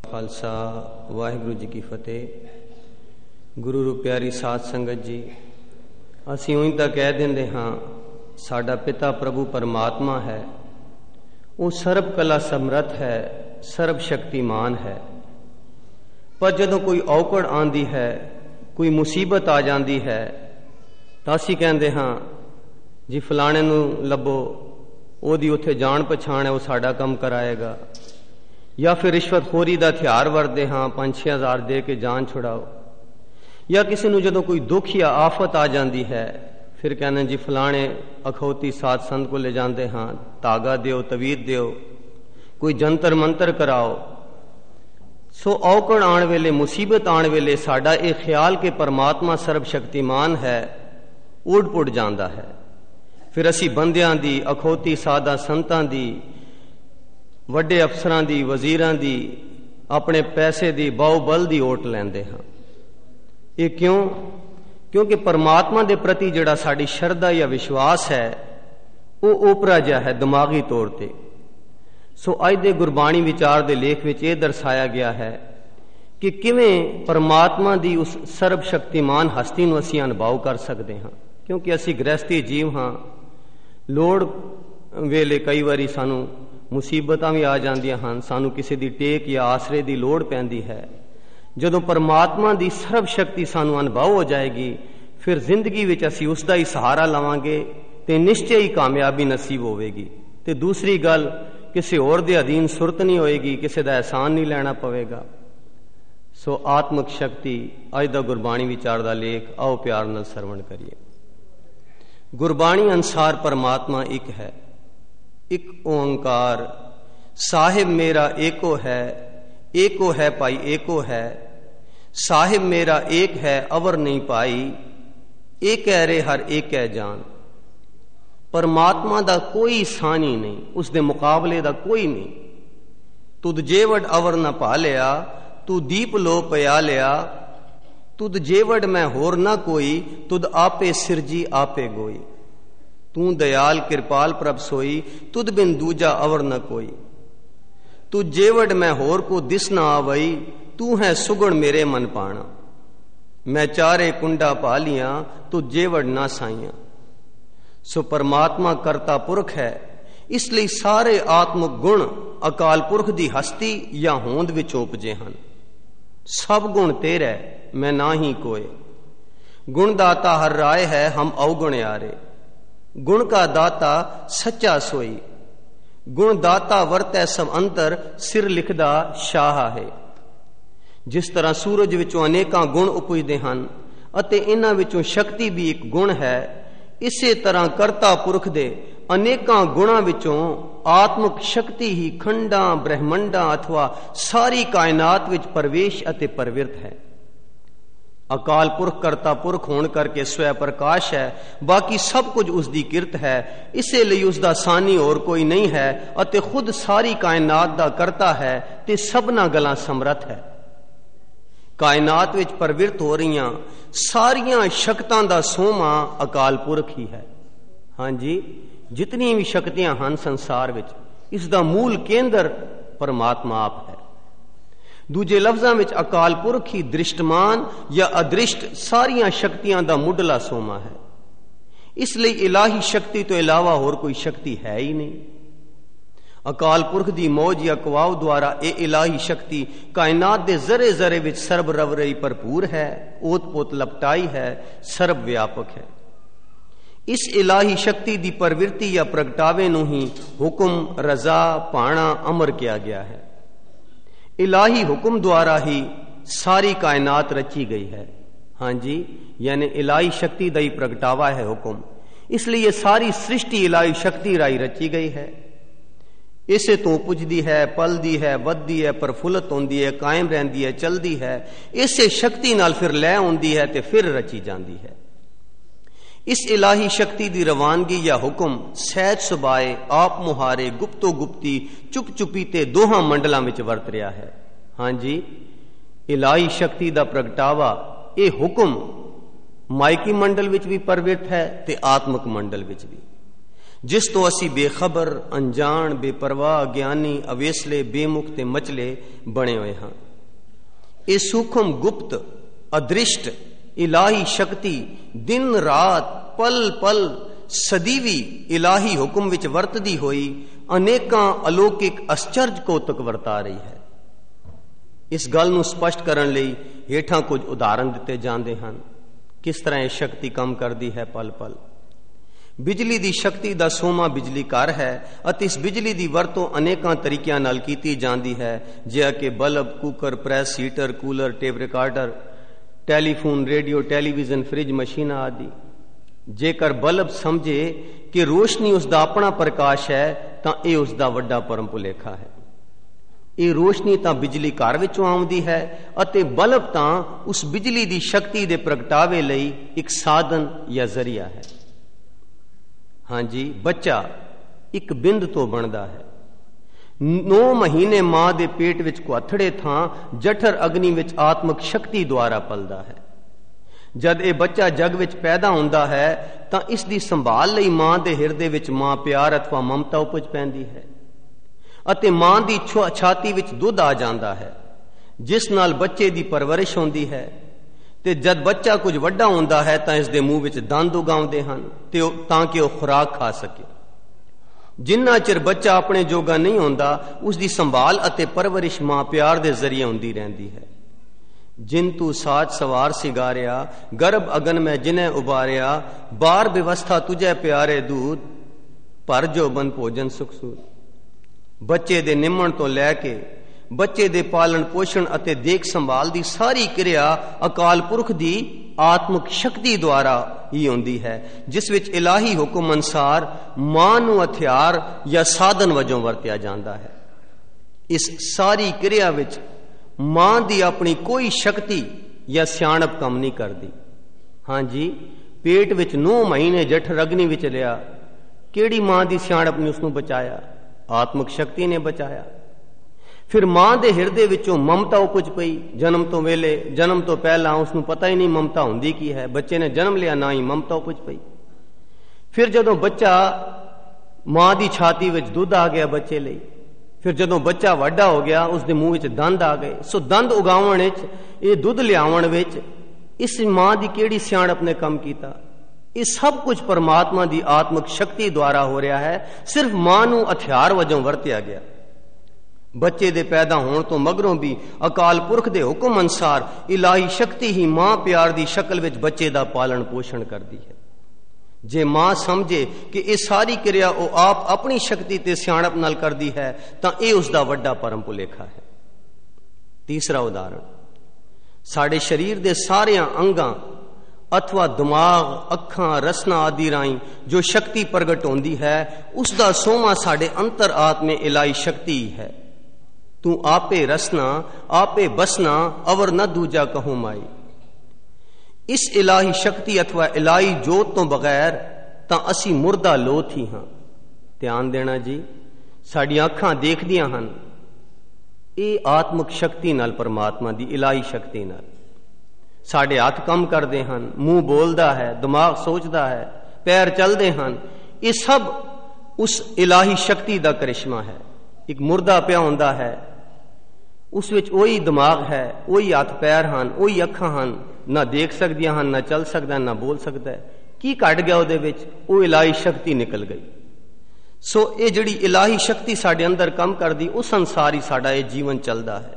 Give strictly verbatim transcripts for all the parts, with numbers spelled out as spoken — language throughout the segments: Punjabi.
ਖਾਲਸਾ ਵਾਹਿਗੁਰੂ ਜੀ ਕੀ ਫਤਿਹ। ਗੁਰੂ ਰੂ ਪਿਆਰੀ ਸਾਧ ਸੰਗਤ ਜੀ, ਅਸੀਂ ਉਹੀ ਤਾਂ ਕਹਿ ਦਿੰਦੇ ਹਾਂ ਸਾਡਾ ਪਿਤਾ ਪ੍ਰਭੂ ਪਰਮਾਤਮਾ ਹੈ, ਉਹ ਸਰਬ ਕਲਾ ਸਮਰੱਥ ਹੈ, ਸਰਬ ਸ਼ਕਤੀਮਾਨ ਹੈ। ਪਰ ਜਦੋਂ ਕੋਈ ਔਕੜ ਆਉਂਦੀ ਹੈ, ਕੋਈ ਮੁਸੀਬਤ ਆ ਜਾਂਦੀ ਹੈ, ਤਾਂ ਅਸੀਂ ਕਹਿੰਦੇ ਹਾਂ ਜੀ ਫਲਾਣੇ ਨੂੰ ਲੱਭੋ, ਉਹਦੀ ਉੱਥੇ ਜਾਣ ਪਛਾਣ ਹੈ, ਉਹ ਸਾਡਾ ਕੰਮ ਕਰਾਏਗਾ। ਜਾਂ ਫਿਰ ਰਿਸ਼ਵਤਖੋਰੀ ਦਾ ਹਥਿਆਰ ਵਰਤਦੇ ਹਾਂ, ਪੰਜ ਛੇ ਹਜ਼ਾਰ ਦੇ ਕੇ ਜਾਨ ਛੁਡਾਓ। ਜਾਂ ਕਿਸੇ ਨੂੰ ਜਦੋਂ ਕੋਈ ਦੁੱਖ ਜਾਂ ਆਫਤ ਆ ਜਾਂਦੀ ਹੈ, ਫਿਰ ਕਹਿੰਦੇ ਜੀ ਫਲਾਣੇ ਅਖੌਤੀ ਸਾਧ ਸੰਤ ਕੋਲ ਲੈ ਜਾਂਦੇ ਹਾਂ, ਧਾਗਾ ਦਿਓ, ਤਵੀਤ ਦਿਓ, ਕੋਈ ਜੰਤਰ ਮੰਤਰ ਕਰਾਓ। ਸੋ ਔਕੜ ਆਉਣ ਵੇਲੇ, ਮੁਸੀਬਤ ਆਉਣ ਵੇਲੇ ਸਾਡਾ ਇਹ ਖਿਆਲ ਕਿ ਪਰਮਾਤਮਾ ਸਰਬ ਸ਼ਕਤੀਮਾਨ ਹੈ ਉੱਡ ਪੁੱਡ ਜਾਂਦਾ ਹੈ। ਫਿਰ ਅਸੀਂ ਬੰਦਿਆਂ ਦੀ, ਅਖੌਤੀ ਸਾਧਾਂ ਸੰਤਾਂ ਦੀ, ਵੱਡੇ ਅਫਸਰਾਂ ਦੀ, ਵਜ਼ੀਰਾਂ ਦੀ, ਆਪਣੇ ਪੈਸੇ ਦੀ, ਬਾਹੂਬਲ ਦੀ ਓਟ ਲੈਂਦੇ ਹਾਂ। ਇਹ ਕਿਉਂ? ਕਿਉਂਕਿ ਪਰਮਾਤਮਾ ਦੇ ਪ੍ਰਤੀ ਜਿਹੜਾ ਸਾਡੀ ਸ਼ਰਧਾ ਜਾਂ ਵਿਸ਼ਵਾਸ ਹੈ ਉਹ ਓਪਰਾ ਜਿਹਾ ਹੈ ਦਿਮਾਗੀ ਤੌਰ ਤੇ। ਸੋ ਅੱਜ ਦੇ ਗੁਰਬਾਣੀ ਵਿਚਾਰ ਦੇ ਲੇਖ ਵਿੱਚ ਇਹ ਦਰਸਾਇਆ ਗਿਆ ਹੈ ਕਿ ਕਿਵੇਂ ਪਰਮਾਤਮਾ ਦੀ ਉਸ ਸਰਬ ਸ਼ਕਤੀਮਾਨ ਹਸਤੀ ਨੂੰ ਅਸੀਂ ਅਨੁਭਵ ਕਰ ਸਕਦੇ ਹਾਂ। ਕਿਉਂਕਿ ਅਸੀਂ ਗ੍ਰਹਿਸਥੀ ਜੀਵ ਹਾਂ, ਲੋੜ ਵੇਲੇ ਕਈ ਵਾਰੀ ਸਾਨੂੰ ਮੁਸੀਬਤਾਂ ਵੀ ਆ ਜਾਂਦੀਆਂ ਹਨ, ਸਾਨੂੰ ਕਿਸੇ ਦੀ ਟੇਕ ਜਾਂ ਆਸਰੇ ਦੀ ਲੋੜ ਪੈਂਦੀ ਹੈ। ਜਦੋਂ ਪਰਮਾਤਮਾ ਦੀ ਸਰਬ ਸ਼ਕਤੀ ਸਾਨੂੰ ਅਨੁਭਵ ਹੋ ਜਾਏਗੀ, ਫਿਰ ਜ਼ਿੰਦਗੀ ਵਿੱਚ ਅਸੀਂ ਉਸ ਦਾ ਹੀ ਸਹਾਰਾ ਲਵਾਂਗੇ ਤੇ ਨਿਸ਼ਚੈ ਹੀ ਕਾਮਯਾਬੀ ਨਸੀਬ ਹੋਵੇਗੀ। ਤੇ ਦੂਸਰੀ ਗੱਲ, ਕਿਸੇ ਹੋਰ ਦੇ ਅਧੀਨ ਸੁਰਤ ਨਹੀਂ ਹੋਏਗੀ, ਕਿਸੇ ਦਾ ਅਹਿਸਾਨ ਨਹੀਂ ਲੈਣਾ ਪਵੇਗਾ। ਸੋ ਆਤਮਿਕ ਸ਼ਕਤੀ ਅੱਜ ਦਾ ਗੁਰਬਾਣੀ ਵਿਚਾਰ ਦਾ ਲੇਖ ਆਓ ਪਿਆਰ ਨਾਲ ਸਰਵਣ ਕਰੀਏ। ਗੁਰਬਾਣੀ ਅਨੁਸਾਰ ਪਰਮਾਤਮਾ ਇੱਕ ਹੈ, ਇੱਕ ਓੰਕਾਰ ਸਾਹਿਬ ਮੇਰਾ ਏਕੋ ਹੈ, ਏਕੋ ਹੈ ਭਾਈ ਏਕੋ ਹੈ। ਸਾਹਿਬ ਮੇਰਾ ਏਕ ਹੈ ਅਵਰ ਨਹੀਂ ਪਾਈ, ਏਕ ਹੈ ਰੇ ਹਰ ਏਕ ਹੈ ਜਾਨ। ਪਰਮਾਤਮਾ ਦਾ ਕੋਈ ਸਾਨੀ ਨਹੀਂ, ਉਸ ਦੇ ਮੁਕਾਬਲੇ ਦਾ ਕੋਈ ਨਹੀਂ। ਤੁਧ ਜੇਵੜ ਅਵਰ ਨਾ ਪਾ ਲਿਆ, ਤੂੰ ਦੀਪ ਲੋ ਪਿਆ ਲਿਆ। ਤੁਧ ਜੇਵੜ ਮੈਂ ਹੋਰ ਨਾ ਕੋਈ, ਤੁਧ ਆਪੇ ਸਿਰਜੀ ਆਪੇ ਗੋਈ। ਤੂੰ ਦਇਆਲ ਕਿਰਪਾਲ ਪ੍ਰਭ ਸੋਈ, ਤੁਧ ਬਿਨ ਦੂਜਾ ਅਵਰ ਨਾ ਕੋਈ। ਤੂੰ ਜੇਵੜ ਮੈਂ ਹੋਰ ਕੋ ਦਿਸ ਨਾ ਆਵਈ, ਤੂੰ ਹੈ ਸੁਗਣ ਮੇਰੇ ਮਨ ਪਾਣਾ। ਮੈਂ ਚਾਰੇ ਕੁੰਡਾ ਪਾ ਲੀਆਂ, ਤੂੰ ਜੇਵੜ ਨਾ ਸਾਈਆਂ। ਸੋ ਪਰਮਾਤਮਾ ਕਰਤਾ ਪੁਰਖ ਹੈ, ਇਸ ਲਈ ਸਾਰੇ ਆਤਮਿਕ ਗੁਣ ਅਕਾਲ ਪੁਰਖ ਦੀ ਹਸਤੀ ਜਾਂ ਹੋਂਦ ਵਿੱਚ ਉਪਜੇ ਹਨ। ਸਭ ਗੁਣ ਤੇਰਾ ਮੈਂ ਨਾ ਹੀ ਕੋਏ। ਗੁਣ ਦਾਤਾ ਹਰ ਰਾਏ ਹੈ, ਹਮ ਅਵਗੁਣ ਯਾਰੇ। ਗੁਣ ਕਾ ਦਾਤਾ ਸੱਚਾ ਸੋਈ, ਗੁਣ ਦਾਤਾ ਵਰਤੈ ਸਭ ਅੰਤਰ, ਸਿਰ ਲਿਖਦਾ ਸ਼ਾਹ ਹੈ। ਜਿਸ ਤਰ੍ਹਾਂ ਸੂਰਜ ਵਿੱਚੋਂ ਅਨੇਕਾਂ ਗੁਣ ਉਪਜਦੇ ਹਨ ਅਤੇ ਇਹਨਾਂ ਵਿੱਚੋਂ ਸ਼ਕਤੀ ਵੀ ਇੱਕ ਗੁਣ ਹੈ, ਇਸੇ ਤਰ੍ਹਾਂ ਕਰਤਾ ਪੁਰਖ ਦੇ ਅਨੇਕਾਂ ਗੁਣਾਂ ਵਿੱਚੋਂ ਆਤਮਿਕ ਸ਼ਕਤੀ ਹੀ ਖੰਡਾਂ, ਬ੍ਰਹਿਮੰਡਾਂ ਅਥਵਾ ਸਾਰੀ ਕਾਇਨਾਤ ਵਿੱਚ ਪ੍ਰਵੇਸ਼ ਅਤੇ ਪ੍ਰਵਿਰਤ ਹੈ। ਅਕਾਲ ਪੁਰਖ ਕਰਤਾ ਪੁਰਖ ਹੋਣ ਕਰਕੇ ਸਵੈ ਪ੍ਰਕਾਸ਼ ਹੈ, ਬਾਕੀ ਸਭ ਕੁਝ ਉਸ ਦੀ ਕਿਰਤ ਹੈ। ਇਸੇ ਲਈ ਉਸ ਦਾ ਸਾਨੀ ਹੋਰ ਕੋਈ ਨਹੀਂ ਹੈ ਅਤੇ ਖੁਦ ਸਾਰੀ ਕਾਇਨਾਤ ਦਾ ਕਰਤਾ ਹੈ ਤੇ ਸਭਨਾਂ ਗੱਲਾਂ ਸਮਰੱਥ ਹੈ। ਕਾਇਨਾਤ ਵਿੱਚ ਪ੍ਰਵਿਰਤ ਹੋ ਰਹੀਆਂ ਸਾਰੀਆਂ ਸ਼ਕਤਾਂ ਦਾ ਸੋਮਾ ਅਕਾਲ ਪੁਰਖ ਹੀ ਹੈ। ਹਾਂਜੀ, ਜਿਤਨੀਆਂ ਵੀ ਸ਼ਕਤੀਆਂ ਹਨ ਸੰਸਾਰ ਵਿੱਚ, ਇਸ ਦਾ ਮੂਲ ਕੇਂਦਰ ਪਰਮਾਤਮਾ ਆਪ ਹੈ। ਦੂਜੇ ਲਫ਼ਜ਼ਾਂ ਵਿੱਚ ਅਕਾਲ ਪੁਰਖ ਹੀ ਦ੍ਰਿਸ਼ਟਮਾਨ ਜਾਂ ਅਦ੍ਰਿਸ਼ਟ ਸਾਰੀਆਂ ਸ਼ਕਤੀਆਂ ਦਾ ਮੁੱਢਲਾ ਸੋਮਾ ਹੈ। ਇਸ ਲਈ ਇਲਾਹੀ ਸ਼ਕਤੀ ਤੋਂ ਇਲਾਵਾ ਹੋਰ ਕੋਈ ਸ਼ਕਤੀ ਹੈ ਹੀ ਨਹੀਂ। ਅਕਾਲ ਪੁਰਖ ਦੀ ਮੌਜ ਜਾਂ ਕਵਾਉ ਦੁਆਰਾ ਇਹ ਇਲਾਹੀ ਸ਼ਕਤੀ ਕਾਇਨਾਤ ਦੇ ਜ਼ਰੇ ਜ਼ਰੇ ਵਿੱਚ ਸਰਬ ਰਵਰਈ ਭਰਪੂਰ ਹੈ, ਓਤ ਪੋਤ ਲਪਟਾਈ ਹੈ, ਸਰਬ ਵਿਆਪਕ ਹੈ। ਇਸ ਇਲਾਹੀ ਸ਼ਕਤੀ ਦੀ ਪ੍ਰਵਿਰਤੀ ਜਾਂ ਪ੍ਰਗਟਾਵੇ ਨੂੰ ਹੀ ਹੁਕਮ, ਰਜ਼ਾ, ਭਾਣਾ, ਅਮਰ ਕਿਹਾ ਗਿਆ ਹੈ। ਇਲਾਹੀ ਹੁਕਮ ਦੁਆਰਾ ਹੀ ਸਾਰੀ ਕਾਇਨਾਤ ਰਚੀ ਗਈ ਹੈ। ਹਾਂਜੀ, ਯਾਨੀ ਇਲਾਹੀ ਸ਼ਕਤੀ ਦਾ ਹੀ ਪ੍ਰਗਟਾਵਾ ਹੈ ਹੁਕਮ। ਇਸ ਲਈ ਇਹ ਸਾਰੀ ਸ੍ਰਿਸ਼ਟੀ ਇਲਾਹੀ ਸ਼ਕਤੀ ਰਾਈ ਰਚੀ ਗਈ ਹੈ। ਇਸੇ ਤੋਂ ਪੁੱਜਦੀ ਹੈ, ਪਲਦੀ ਹੈ, ਵੱਧਦੀ ਹੈ, ਪ੍ਰਫੁੱਲਤ ਹੁੰਦੀ ਹੈ, ਕਾਇਮ ਰਹਿੰਦੀ ਹੈ, ਚਲਦੀ ਹੈ। ਇਸੇ ਸ਼ਕਤੀ ਨਾਲ ਫਿਰ ਲੈ ਆਉਂਦੀ ਹੈ ਤੇ ਫਿਰ ਰਚੀ ਜਾਂਦੀ ਹੈ। ਇਸ ਇਲਾਹੀ ਸ਼ਕਤੀ ਦੀ ਰਵਾਨਗੀ ਜਾਂ ਹੁਕਮ ਸਹਿਜ ਸੁਭਾਏ, ਆਪ ਮੁਹਾਰੇ, ਗੁਪਤੋ ਗੁਪਤੀ, ਚੁੱਪ ਚੁਪੀ ਤੇ ਦੋਹਾਂ ਮੰਡਲਾਂ ਵਿੱਚ ਵਰਤ ਰਿਹਾ ਹੈ। ਹਾਂਜੀ, ਇਲਾਹੀ ਸ਼ਕਤੀ ਦਾ ਪ੍ਰਗਟਾਵਾ ਇਹ ਹੁਕਮ ਮਾਇਕੀ ਮੰਡਲ ਵਿੱਚ ਵੀ ਪ੍ਰਵਿਰਤ ਹੈ ਤੇ ਆਤਮਿਕ ਮੰਡਲ ਵਿੱਚ ਵੀ। जिस तो असी बेखबर, अनजान, बेपरवाह, अज्ञानी, अवेसले, बेमुख ते मचले बने हुए हाँ। ये सूक्ष्म, गुप्त, अदृष्ट इलाही शक्ति दिन रात पल पल सदीवी इलाही हुक्म विच वरतदी होई अनेकां अलौकिक आश्चर्य कौतुक वरता रही है। इस गल नूं स्पष्ट करन लई हेठां कुछ उदाहरण दिते जांदे हन। किस तरह यह शक्ति काम करदी है पल पल। बिजली दी शक्ति दा सोमा बिजली घर है अते इस बिजली दी वरतों अनेकां तरीकिਆਂ नाल कीती जांदी है, जिहा कि bulb, cooker, press, heater, cooler, tape recorder, telephone, radio, television, fridge, machine आदि। जेकर बल्ब समझे कि रोशनी उसका अपना प्रकाश है तां यह उसका वड्डा परम भुलेखा है। ये रोशनी तां बिजली घर विचों आउंदी है अते बल्ब तां उस बिजली दी शक्ति दे प्रगटावे लई एक साधन या जरिया है। हाँ जी, बच्चा एक बिंद तो बनता है। नौ महीने मां दे पेट विच कुआथड़े थां जठर अग्नि विच आत्मक शक्ति द्वारा पलदा है। जद ये बच्चा जग विच पैदा होंदा है तां इस दी संभाल लई मां दे हिरदे विच मां प्यार अथवा ममता उपज पैंदी है अते मां दी छाती विच दुध आ जांदा है, जिस नाल बच्चे दी परवरिश होंदी है। ते जद बच्चा कुछ वड्डा होंदा है तां इस दे मूंह विच दंद उगाउंदे हन ते तां कि वह खुराक खा सके। जिन्ना चिर बच्चा अपने जोगा नहीं होंदा उस दी संभाल अते परवरिश मां प्यार दे जरिए होंदी रहंदी है। जिन तू साज सवार सिगारिया, गर्भ अगन में जिन्हें उबारिया, बार व्यवस्था तुझे प्यारे दूध, पर जो बन भोजन सुख सूद। बच्चे दे निम्मण तो लैके बच्चे दे पालन पोषण अते देख संभाल दी सारी क्रिया अकाल पुरख दी आत्मक शक्ति द्वारा ही होंदी है, जिस विच इलाही हुक्म अनुसार मां नूं हथियार या साधन वजों वरतिया जांदा है। इस सारी क्रिया विच मां दी अपनी कोई शक्ति या सियाणप कम नहीं करती। हाँ जी, पेट विच नौ महीने जठर अग्नि विच लिया, केड़ी मां दी सियाणप ने उसनूं बचाया? आत्मक शक्ति ने बचाया। फिर मां दे हिरदे विचों ममता उपज पई। जन्म तो वेले, जन्म तो पहला उसनूं पता ही नहीं ममता हुंदी की है। बच्चे ने जन्म लिया ना ही ममता उपज पई। फिर जदों बच्चा मां दी छाती विच दुध आ गया बच्चे लई, फिर जदों बच्चा वड्डा हो गया उसके मुंह विच दंद आ गए। सो दंद उगावण विच, ये दुध लियावण विच इस मां दी केड़ी सियाणप ने कम कीता? ये सब कुछ परमात्मा दी आत्मक शक्ति द्वारा हो रहा है। सिर्फ मां नूं हथियार वजों वरतिया गया। बच्चे दे पैदा होने तो मगरों भी अकाल पुरख दे हुक्म अनुसार इलाही शक्ति ही मां प्यार दी शक्ल विच बच्चे दा पालन पोषण करती है। जे मां समझे कि यह सारी क्रिया वो आप अपनी शक्ति ते सियाणप नाल करदी है तां यह उसका वड्डा परम भुलेखा है। तीसरा उदाहरण, साडे शरीर दे सारे अंगां अथवा दिमाग, अखां, रसना आदि राई जो शक्ति प्रगट होंदी है उसका सोमा साडे अंतर आत्मे इलाही शक्ति है। तू आपे रसना, आपे बसना, अवर न दूजा कहूं माई। इस इलाही शक्ति अथवा इलाही जोत तो बगैर तां असी मुर्दा लोथ ही हां। ध्यान देना जी, साडियां अखां देखदियां हन, ये आत्मक शक्ति नाल, परमात्मा दी इलाही शक्ति नाल। साडे हाथ काम करदे हन, मुंह बोलदा है, दिमाग सोचदा है, पैर चलदे हन, ये सब उस इलाही शक्ति दा करिश्मा है। एक मुर्दा पिया हुंदा है, उस विच वही दिमाग है, वही हाथ पैर हन, वही अखां हन, ना देख सकदियां हन, ना चल सकदा, ना बोल सकदा है। की घट गया उहदे विच? वो इलाही शक्ति निकल गई। सो ये जिहड़ी इलाही शक्ति साडे अंदर काम करदी, उस अनुसार ही साडा ये जीवन चलदा है।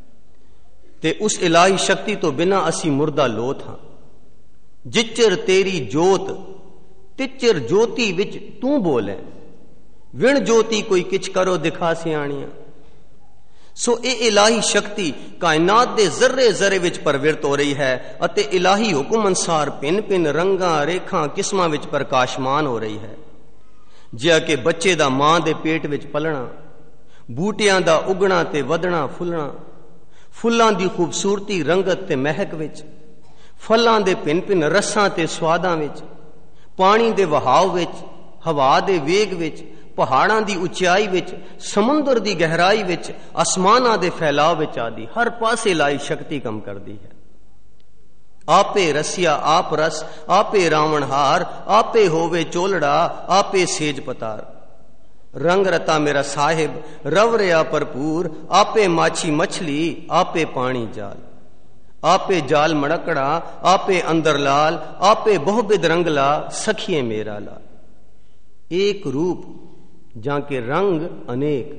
ते उस इलाही शक्ति तो बिना असी मुर्दा लोथ हां। जिच्चर तेरी जोत तिच्चर ज्योति विच तू बोले, विण ज्योति कोई किछ करो दिखा सियाणियां। सो ये इलाही शक्ति कायनात दे जर्रे जर्रे विच प्रवृत्त हो रही है अते इलाही हुक्म अनुसार भिन्न भिन्न रंगां, रेखां, किस्मां विच प्रकाशमान हो रही है। जिहा कि बच्चे दा मां दे पेट विच पलना, बूटियां दा उगना ते वधना फुलना, फुल्लां दी खूबसूरती रंगत ते महक विच, फलां दे भिन्न भिन्न रसां ते स्वादां विच, पानी दे वहाव विच, हवा दे वेग विच, पहाड़ां दी उचाई विच, समुंदर दी गहराई विच, आसमानां दे फैलाव विच आदि हर पासे इलाही शक्ति कम करदी है। आपे रसिया आप रस, आपे रावणहार, आपे होवे चोलड़ा, आपे सेज पतार। रंग रता मेरा साहिब, रव रया भरपूर, आपे माछी मछली, आपे पानी जाल। आपे जाल मड़कड़ा, आपे अंदर लाल, आपे बहुबिद रंगला, सखिए मेरा लाल। एक रूप जाके रंग अनेक,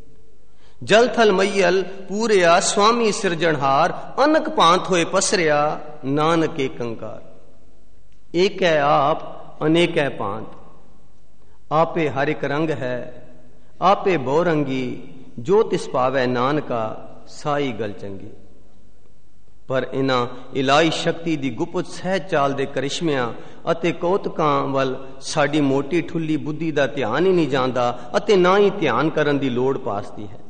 जल थल मैयल पूरिया, स्वामी सिरजनहार, अनक पांत होए पसरिया, नानक एक कंकार। एक है आप, अनेक है पांत, आपे हर एक रंग है, आपे बहुरंगी, जो तिस पावै नानका, साई गल चंगी। पर इन्हां इलाही शक्ति ਦੀ ਗੁਪਤ ਸਹਿ ਚਾਲ ਦੇ ਕਰਿਸ਼ਮਿਆਂ ਅਤੇ ਕੌਤਕਾਂ ਵੱਲ ਸਾਡੀ ਮੋਟੀ ਠੁੱਲੀ ਬੁੱਧੀ ਦਾ ਧਿਆਨ ਹੀ ਨਹੀਂ ਜਾਂਦਾ ਅਤੇ ਨਾ ਹੀ ਧਿਆਨ ਕਰਨ ਦੀ ਲੋੜ ਪਾਸਦੀ ਹੈ।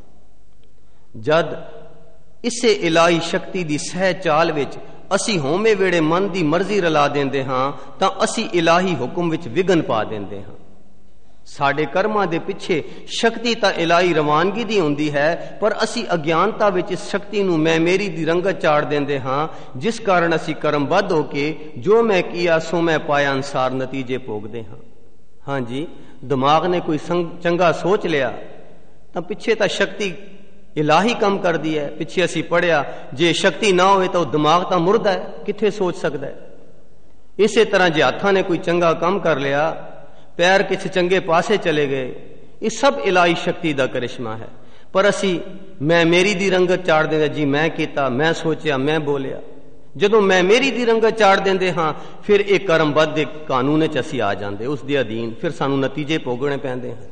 ਜਦ ਇਸੇ ਇਲਾਹੀ ਸ਼ਕਤੀ ਦੀ ਸਹਿ ਚਾਲ ਵਿੱਚ ਅਸੀਂ ਹੋਵੇਂ ਵੇੜੇ ਮਨ ਦੀ ਮਰਜ਼ੀ ਰਲਾ ਦਿੰਦੇ ਹਾਂ ਤਾਂ ਅਸੀਂ ਇਲਾਹੀ ਹੁਕਮ ਵਿੱਚ ਵਿਘਨ ਪਾ ਦਿੰਦੇ ਹਾਂ। ਸਾਡੇ ਕਰਮਾਂ ਦੇ ਪਿੱਛੇ ਸ਼ਕਤੀ ਤਾਂ ਇਲਾਹੀ ਰਵਾਨਗੀ ਦੀ ਹੁੰਦੀ ਹੈ, ਪਰ ਅਸੀਂ ਅਗਿਆਨਤਾ ਵਿੱਚ ਇਸ ਸ਼ਕਤੀ ਨੂੰ ਮੈਂ ਮੇਰੀ ਦੀ ਰੰਗਤ ਚਾੜ ਦਿੰਦੇ ਹਾਂ, ਜਿਸ ਕਾਰਨ ਅਸੀਂ ਕਰਮਬੱਧ ਹੋ ਕੇ ਜੋ ਮੈਂ ਕੀਆ ਸੋ ਮੈਂ ਪਾਇਆ ਅਨਸਾਰ ਨਤੀਜੇ ਭੋਗਦੇ ਹਾਂ। ਹਾਂਜੀ, ਦਿਮਾਗ ਨੇ ਕੋਈ ਚੰਗਾ ਸੋਚ ਲਿਆ ਤਾਂ ਪਿੱਛੇ ਤਾਂ ਸ਼ਕਤੀ ਇਲਾਹੀ ਕੰਮ ਕਰਦੀ ਹੈ। ਪਿੱਛੇ ਅਸੀਂ ਪੜਿਆ ਜੇ ਸ਼ਕਤੀ ਨਾ ਹੋਵੇ ਤਾਂ ਉਹ ਦਿਮਾਗ ਤਾਂ ਮੁਰਦਾ ਹੈ, ਕਿੱਥੇ ਸੋਚ ਸਕਦਾ ਹੈ। ਇਸੇ ਤਰ੍ਹਾਂ ਜੇ ਹੱਥਾਂ ਨੇ ਕੋਈ ਚੰਗਾ ਕੰਮ ਕਰ ਲਿਆ, पैर किसी चंगे पासे चले गए, ये सब इलाही शक्ति का करिश्मा है। पर असी मैं मेरी दी रंगत चाड़ देंगे, जी मैं किया, मैं सोचा, मैं बोलिया। जदों मैं मेरी दी रंगत चाड़ देंगे हाँ, फिर एक कर्मबद्ध कानून च असी आ जाते, उस दे अधीन फिर सानू नतीजे भोगने पैंदे हैं।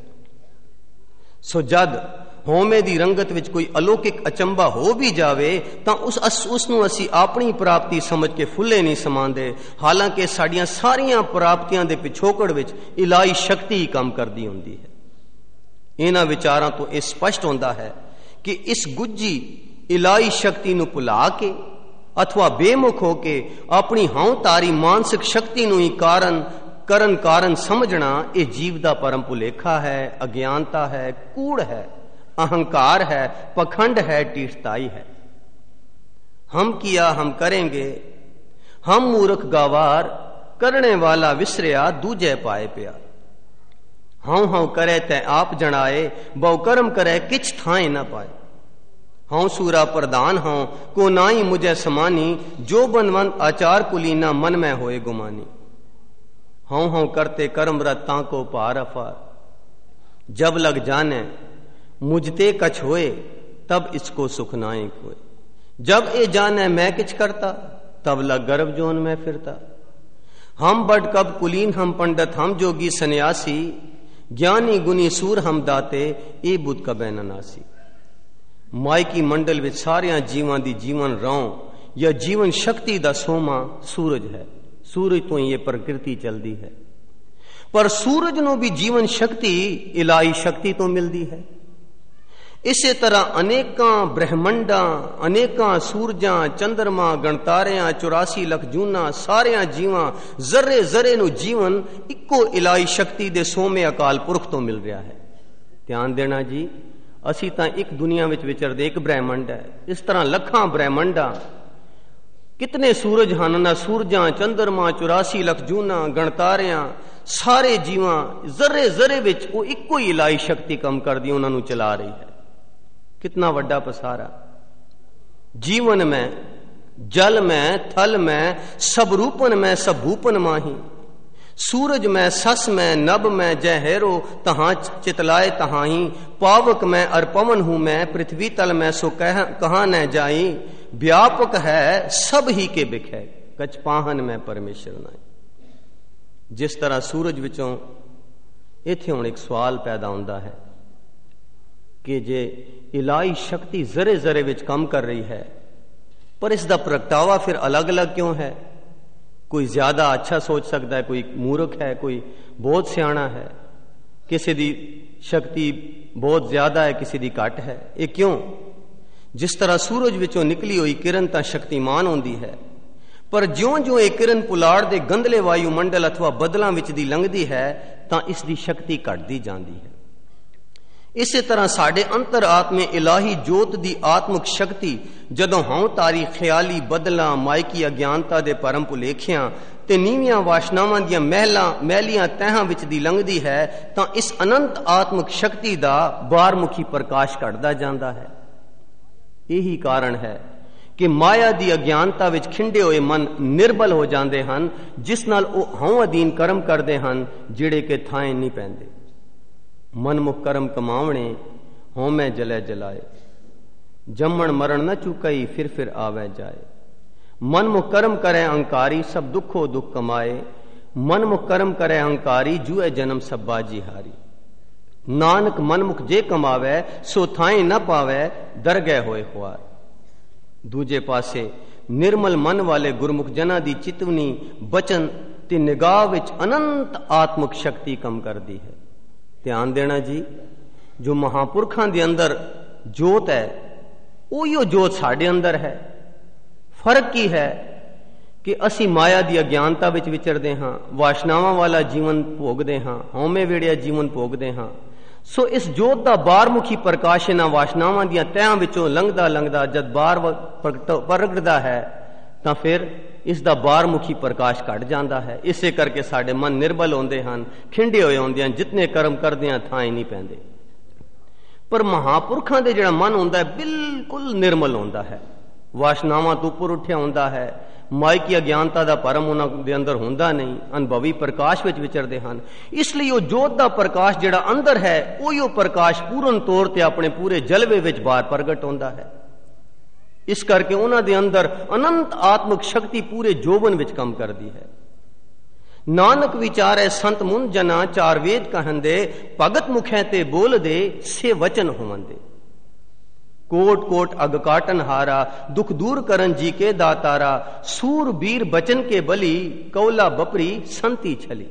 सो जद होमे दी रंगत विच कोई अलौकिक अचंबा हो भी जावे तां उस उसनू असी अपनी प्राप्ति समझ के फुले नहीं समांदे, हालांकि साड़ियां सारियां प्राप्तियां दे पिछोकड़ विच इलाही शक्ति ही काम करदी हुंदी है। इन्हां विचारां तो यह स्पष्ट होंदा है कि इस गुज्जी इलाही शक्ति नू भुला के अथवा बेमुख होके अपनी हौं तारी मानसिक शक्ति नू ही कारण करन कारण समझना यह जीव दा परम भुलेखा है, अज्ञानता है, कूड़ है, अहंकार है, पखंड है, टीठताई है। हम किया हम करेंगे, हम मूर्ख गावार, करने वाला विसरिया दूजे पाए प्यार। हूं हूं करे तै आप जनाए, बहु कर्म करे किछ थाए न पाए। हूं सूरा प्रधान हूं को नाई मुझे समानी, जो बनवंत आचार कुलीना मन में होए गुमानी। हूं हूं करते कर्मरत ताको पार अफार, जब लग जाने मुझते कछ होए, तब इसको सुख नाए कोय। जब ए जाने मैं किछ करता, तब लग गर्भ जोन में फिरता। हम बड कब कुलीन हम पंडित हम जोगी सन्यासी, ज्ञानी गुनी सूर हम दाते, ए बुद्ध कबे न नासी। मायकी मंडल विच सारियां जीवां दी जीवन रौं या जीवन शक्ति दा सोमा सूरज है। सूरज तो ही ये प्रकृति चलती है, पर सूरज नू भी जीवन शक्ति इलाही शक्ति तो मिलती है। इसे तरह अनेकां ब्रह्मंडां, अनेकां सूरजां, चंद्रमा, गणतारियां, चौरासी लख जूना सारियां जीवां जर्रे जर्रे नू जीवन इक्को इलाही शक्ति दे सोमे अकाल पुरख तो मिल रहा है। ध्यान देना जी, असी तां एक दुनिया विच विचरदे एक ब्रह्मंड है, इस तरह लखां ब्रह्मंडां, कितने सूरज हन ना सूरजां, चंद्रमा, चौरासी लख जूना, गणतारियां, सारे जीवां जर्रे जर्रे विच वो इक्को ही इलाही शक्ति कम करदी उन्हां नू चला रही है। कितना वड्डा पसारा जीवन में, जल में, थल में, सब रूपन में, सब भूपन माही। सूरज में, सस में, नभ में, जय हेरो तहां चितलाए तहाही। पावक में अर पवन हूं मैं, पृथ्वी तल में सो कह कहां न जाई। व्यापक है सब ही के बिखे, कछ पाहन में परमेश्वर नाई। जिस तरह सूरज विचों इत्थे हुण एक सवाल पैदा होंदा है कि जे इलाही शक्ति जरे जरे विच काम कर रही है, पर इसका प्रगटावा फिर अलग अलग क्यों है? कोई ज्यादा अच्छा सोच सकता है, कोई मूर्ख है, कोई बहुत सियाणा है, किसी दी शक्ति बहुत ज्यादा है, किसी दी घट है। ये क्यों? जिस तरह सूरज विचों निकली हुई किरण तां शक्तिमान होंदी है, पर ज्यों ज्यों एक किरण पुलाड़ दे गंदले वायुमंडल अथवा बदलां विच दी लंघदी है तां इसदी शक्ति घटदी जांदी है। ਇਸੇ ਤਰ੍ਹਾਂ ਸਾਡੇ ਅੰਤਰ ਆਤਮੇ ਇਲਾਹੀ ਜੋਤ ਦੀ ਆਤਮਿਕ ਸ਼ਕਤੀ ਜਦੋਂ ਹਉ ਤਾਰੀ ਖਿਆਲੀ ਬਦਲਾਂ ਮਾਇਕੀ ਅਗਿਆਨਤਾ ਦੇ ਭਰਮ ਭੁਲੇਖਿਆਂ ਤੇ ਨੀਵੀਆਂ ਵਾਸ਼ਨਾਵਾਂ ਦੀਆਂ ਮਹਿਲਾਂ ਮਹਿਲੀਆਂ ਤਹਿਾਂ ਵਿੱਚ ਦੀ ਲੰਘਦੀ ਹੈ ਤਾਂ ਇਸ ਅਨੰਤ ਆਤਮਿਕ ਸ਼ਕਤੀ ਦਾ ਬਾਹਰਮੁਖੀ ਪ੍ਰਕਾਸ਼ ਘਟਦਾ ਜਾਂਦਾ ਹੈ। ਇਹੀ ਕਾਰਨ ਹੈ ਕਿ ਮਾਇਆ ਦੀ ਅਗਿਆਨਤਾ ਵਿੱਚ ਖਿੰਡੇ ਹੋਏ ਮਨ ਨਿਰਬਲ ਹੋ ਜਾਂਦੇ ਹਨ, ਜਿਸ ਨਾਲ ਉਹ ਹਉ ਅਧੀਨ ਕਰਮ ਕਰਦੇ ਹਨ ਜਿਹੜੇ ਕਿ ਥਾਂ ਨਹੀਂ ਪੈਂਦੇ। ਮਨਮੁਖ ਕਰਮ ਕਮਾਵਣੇ ਹਉਮੈ ਜਲੇ ਜਲਾਏ, ਜੰਮਣ ਮਰਨ ਨ ਚੁਕਈ ਫਿਰ ਫਿਰ ਆਵੈ ਜਾਏ। ਮਨਮੁਖ ਕਰਮ ਕਰੇ ਅਹੰਕਾਰੀ ਸਭ ਦੁੱਖੋ ਦੁੱਖ ਕਮਾਏ, ਮਨਮੁਖ ਕਰਮ ਕਰੇ ਅਹੰਕਾਰੀ ਜੂਏ ਜਨਮ ਸਭ ਬਾਜੀ ਹਾਰੀ। ਨਾਨਕ ਮਨਮੁਖ ਜੇ ਕਮਾਵੇ ਸੋ ਥਾਏ ਨ ਪਾਵੇ, ਦਰ ਗਏ ਹੋਏ ਖੁਆਰ। ਦੂਜੇ ਪਾਸੇ ਨਿਰਮਲ ਮਨ ਵਾਲੇ ਗੁਰਮੁਖ ਜਨਾਂ ਦੀ ਚਿਤਵਨੀ ਬਚਨ ਤੇ ਨਿਗਾਹ ਵਿੱਚ ਅਨੰਤ ਆਤਮਿਕ ਸ਼ਕਤੀ ਕੰਮ ਕਰਦੀ ਹੈ। ਧਿਆਨ ਦੇਣਾ ਜੀ, ਜੋ ਮਹਾਂਪੁਰਖਾਂ ਦੇ ਅੰਦਰ ਜੋਤ ਹੈ ਉਹੀਓ ਜੋਤ ਸਾਡੇ ਅੰਦਰ ਹੈ। ਫਰਕ ਕੀ ਹੈ ਕਿ ਅਸੀਂ ਮਾਇਆ ਦੀ ਅਗਿਆਨਤਾ ਵਿੱਚ ਵਿਚਰਦੇ ਹਾਂ, ਵਾਸ਼ਨਾਵਾਂ ਵਾਲਾ ਜੀਵਨ ਭੋਗਦੇ ਹਾਂ, ਹਉਮੈ ਵੇੜਿਆ ਜੀਵਨ ਭੋਗਦੇ ਹਾਂ। ਸੋ ਇਸ ਜੋਤ ਦਾ ਬਾਹਰਮੁਖੀ ਪ੍ਰਕਾਸ਼ ਇਹਨਾਂ ਵਾਸ਼ਨਾਵਾਂ ਦੀਆਂ ਤਹਿਾਂ ਵਿੱਚੋਂ ਲੰਘਦਾ ਲੰਘਦਾ ਜਦ ਬਾਹਰ ਪ੍ਰਗਟਦਾ ਹੈ ਤਾਂ ਫਿਰ ਇਸ ਦਾ ਬਾਹਰਮੁਖੀ ਪ੍ਰਕਾਸ਼ ਘਟ ਜਾਂਦਾ ਹੈ। ਇਸੇ ਕਰਕੇ ਸਾਡੇ ਮਨ ਨਿਰਬਲ ਹੁੰਦੇ ਹਨ, ਖਿੰਡੇ ਹੋਏ ਹੁੰਦੇ ਹਨ, ਜਿਤਨੇ ਕਰਮ ਕਰਦੇ ਹਾਂ ਥਾਂ ਹੀ ਨਹੀਂ ਪੈਂਦੇ। ਪਰ ਮਹਾਂਪੁਰਖਾਂ ਦੇ ਜਿਹੜਾ ਮਨ ਹੁੰਦਾ ਹੈ ਬਿਲਕੁਲ ਨਿਰਮਲ ਹੁੰਦਾ ਹੈ, ਵਾਸ਼ਨਾਵਾਂ ਤੋਂ ਉੱਪਰ ਉੱਠਿਆ ਹੁੰਦਾ ਹੈ, ਮਾਇਕੀ ਅਗਿਆਨਤਾ ਦਾ ਭਰਮ ਉਹਨਾਂ ਦੇ ਅੰਦਰ ਹੁੰਦਾ ਨਹੀਂ, ਅਨੁਭਵੀ ਪ੍ਰਕਾਸ਼ ਵਿੱਚ ਵਿਚਰਦੇ ਹਨ। ਇਸ ਲਈ ਉਹ ਜੋਤ ਦਾ ਪ੍ਰਕਾਸ਼ ਜਿਹੜਾ ਅੰਦਰ ਹੈ ਉਹੀ ਉਹ ਪ੍ਰਕਾਸ਼ ਪੂਰਨ ਤੌਰ ਤੇ ਆਪਣੇ ਪੂਰੇ ਜਲਵੇ ਵਿੱਚ ਬਾਹਰ ਪ੍ਰਗਟ ਹੁੰਦਾ ਹੈ। ਇਸ ਕਰਕੇ ਉਹਨਾਂ ਦੇ ਅੰਦਰ ਅਨੰਤ ਆਤਮਿਕ ਸ਼ਕਤੀ ਪੂਰੇ ਜੋਬਨ ਵਿੱਚ ਕੰਮ ਕਰਦੀ ਹੈ। ਨਾਨਕ ਵਿਚਾਰੈ ਸੰਤ ਮੁਨ ਜਨਾ ਚਾਰ ਵੇਦ ਕਹਿੰਦੇ, ਭਗਤ ਮੁਖੈ ਤੇ ਬੋਲਦੇ ਸੇ ਵਚਨ ਹੋਵੰਦੇ। ਕੋਟ ਕੋਟ ਅਗ ਕਾਟਨ ਹਾਰਾ, ਦੁਖ ਦੂਰ ਕਰਨ ਜੀ ਕੇ ਦਾਤਾਰਾ। ਸੂਰ ਬੀਰ ਬਚਨ ਕੇ ਬਲੀ, ਕੌਲਾ ਬਪਰੀ ਸੰਤੀ ਛਲੀ।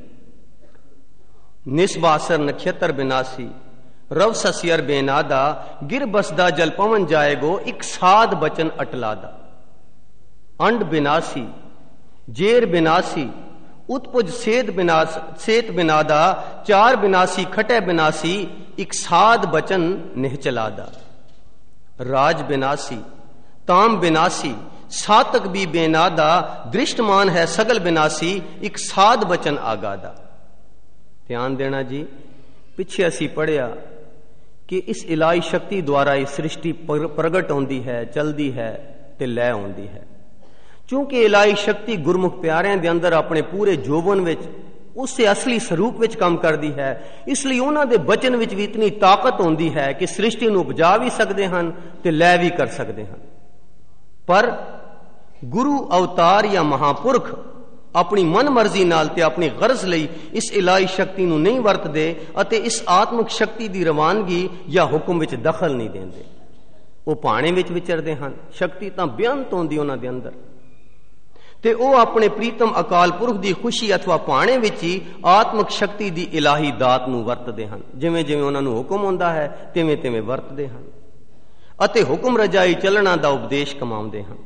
ਨਿਸਬਾਸਰ ਨਖੇਤਰ ਬਿਨਾਸੀ, ਰਵ ਸਸਿਅਰ ਬੇਨਾਦਾ। ਗਿਰ ਬਸਦਾ ਜਲ ਪਵਨ ਜਾਏਗੋ, ਇੱਕ ਸਾਧ ਬਚਨ ਅਟਲਾਦਾ। ਅੰਡ ਬਿਨਾਸੀ ਜੇਰ ਬਿਨਾਸੀ, ਉਤਪੁਜ ਸੇਤ ਬਿਨਾਸ ਸੇਤ ਬਿਨਾਦਾ। ਚਾਰ ਬਿਨਾਸੀ ਖਟੇ ਬਿਨਾਸੀ, ਇੱਕ ਸਾਧ ਬਚਨ ਨਿਹਚਲਾਦਾ। ਰਾਜ ਬਿਨਾਸੀ ਤਾਮ ਬਿਨਾਸੀ, ਸਾਤਕ ਵੀ ਬੇਨਾਦਾ। ਦ੍ਰਿਸ਼ਟਮਾਨ ਹੈ ਸਗਲ ਬਿਨਾਸੀ, ਇੱਕ ਸਾਧ ਬਚਨ ਆਗਾਦਾ। ਧਿਆਨ ਦੇਣਾ ਜੀ, ਪਿੱਛੇ ਅਸੀਂ ਪੜ੍ਹਿਆ ਕਿ ਇਸ ਇਲਾਹੀ ਸ਼ਕਤੀ ਦੁਆਰਾ ਇਹ ਸ੍ਰਿਸ਼ਟੀ ਪ੍ਰਗਟ ਹੁੰਦੀ ਹੈ, ਚਲਦੀ ਹੈ ਤੇ ਲੈ ਆਉਂਦੀ ਹੈ। ਕਿਉਂਕਿ ਇਲਾਹੀ ਸ਼ਕਤੀ ਗੁਰਮੁਖ ਪਿਆਰਿਆਂ ਦੇ ਅੰਦਰ ਆਪਣੇ ਪੂਰੇ ਜੋਬਨ ਵਿੱਚ ਉਸੇ ਅਸਲੀ ਸਰੂਪ ਵਿੱਚ ਕੰਮ ਕਰਦੀ ਹੈ, ਇਸ ਲਈ ਉਹਨਾਂ ਦੇ ਬਚਨ ਵਿੱਚ ਵੀ ਇਤਨੀ ਤਾਕਤ ਹੁੰਦੀ ਹੈ ਕਿ ਸ੍ਰਿਸ਼ਟੀ ਨੂੰ ਉਪਜਾ ਵੀ ਸਕਦੇ ਹਨ ਤੇ ਲੈ ਵੀ ਕਰ ਸਕਦੇ ਹਨ। ਪਰ ਗੁਰੂ ਅਵਤਾਰ ਜਾਂ ਮਹਾਂਪੁਰਖ ਆਪਣੀ ਮਨ ਮਰਜ਼ੀ ਨਾਲ ਤੇ ਆਪਣੀ ਗਰਜ਼ ਲਈ ਇਸ ਇਲਾਹੀ ਸ਼ਕਤੀ ਨੂੰ ਨਹੀਂ ਵਰਤਦੇ ਅਤੇ ਇਸ ਆਤਮਿਕ ਸ਼ਕਤੀ ਦੀ ਰਵਾਨਗੀ ਜਾਂ ਹੁਕਮ ਵਿੱਚ ਦਖਲ ਨਹੀਂ ਦਿੰਦੇ। ਉਹ ਭਾਣੇ ਵਿੱਚ ਵਿਚਰਦੇ ਹਨ, ਸ਼ਕਤੀ ਤਾਂ ਬੇਅੰਤ ਹੁੰਦੀ ਉਹਨਾਂ ਦੇ ਅੰਦਰ, ਤੇ ਉਹ ਆਪਣੇ ਪ੍ਰੀਤਮ ਅਕਾਲ ਪੁਰਖ ਦੀ ਖੁਸ਼ੀ ਅਥਵਾ ਭਾਣੇ ਵਿੱਚ ਹੀ ਆਤਮਿਕ ਸ਼ਕਤੀ ਦੀ ਇਲਾਹੀ ਦਾਤ ਨੂੰ ਵਰਤਦੇ ਹਨ। ਜਿਵੇਂ ਜਿਵੇਂ ਉਹਨਾਂ ਨੂੰ ਹੁਕਮ ਹੁੰਦਾ ਹੈ ਤਿਵੇਂ ਤਿਵੇਂ ਵਰਤਦੇ ਹਨ ਅਤੇ ਹੁਕਮ ਰਜਾਈ ਚੱਲਣਾ ਦਾ ਉਪਦੇਸ਼ ਕਮਾਉਂਦੇ ਹਨ।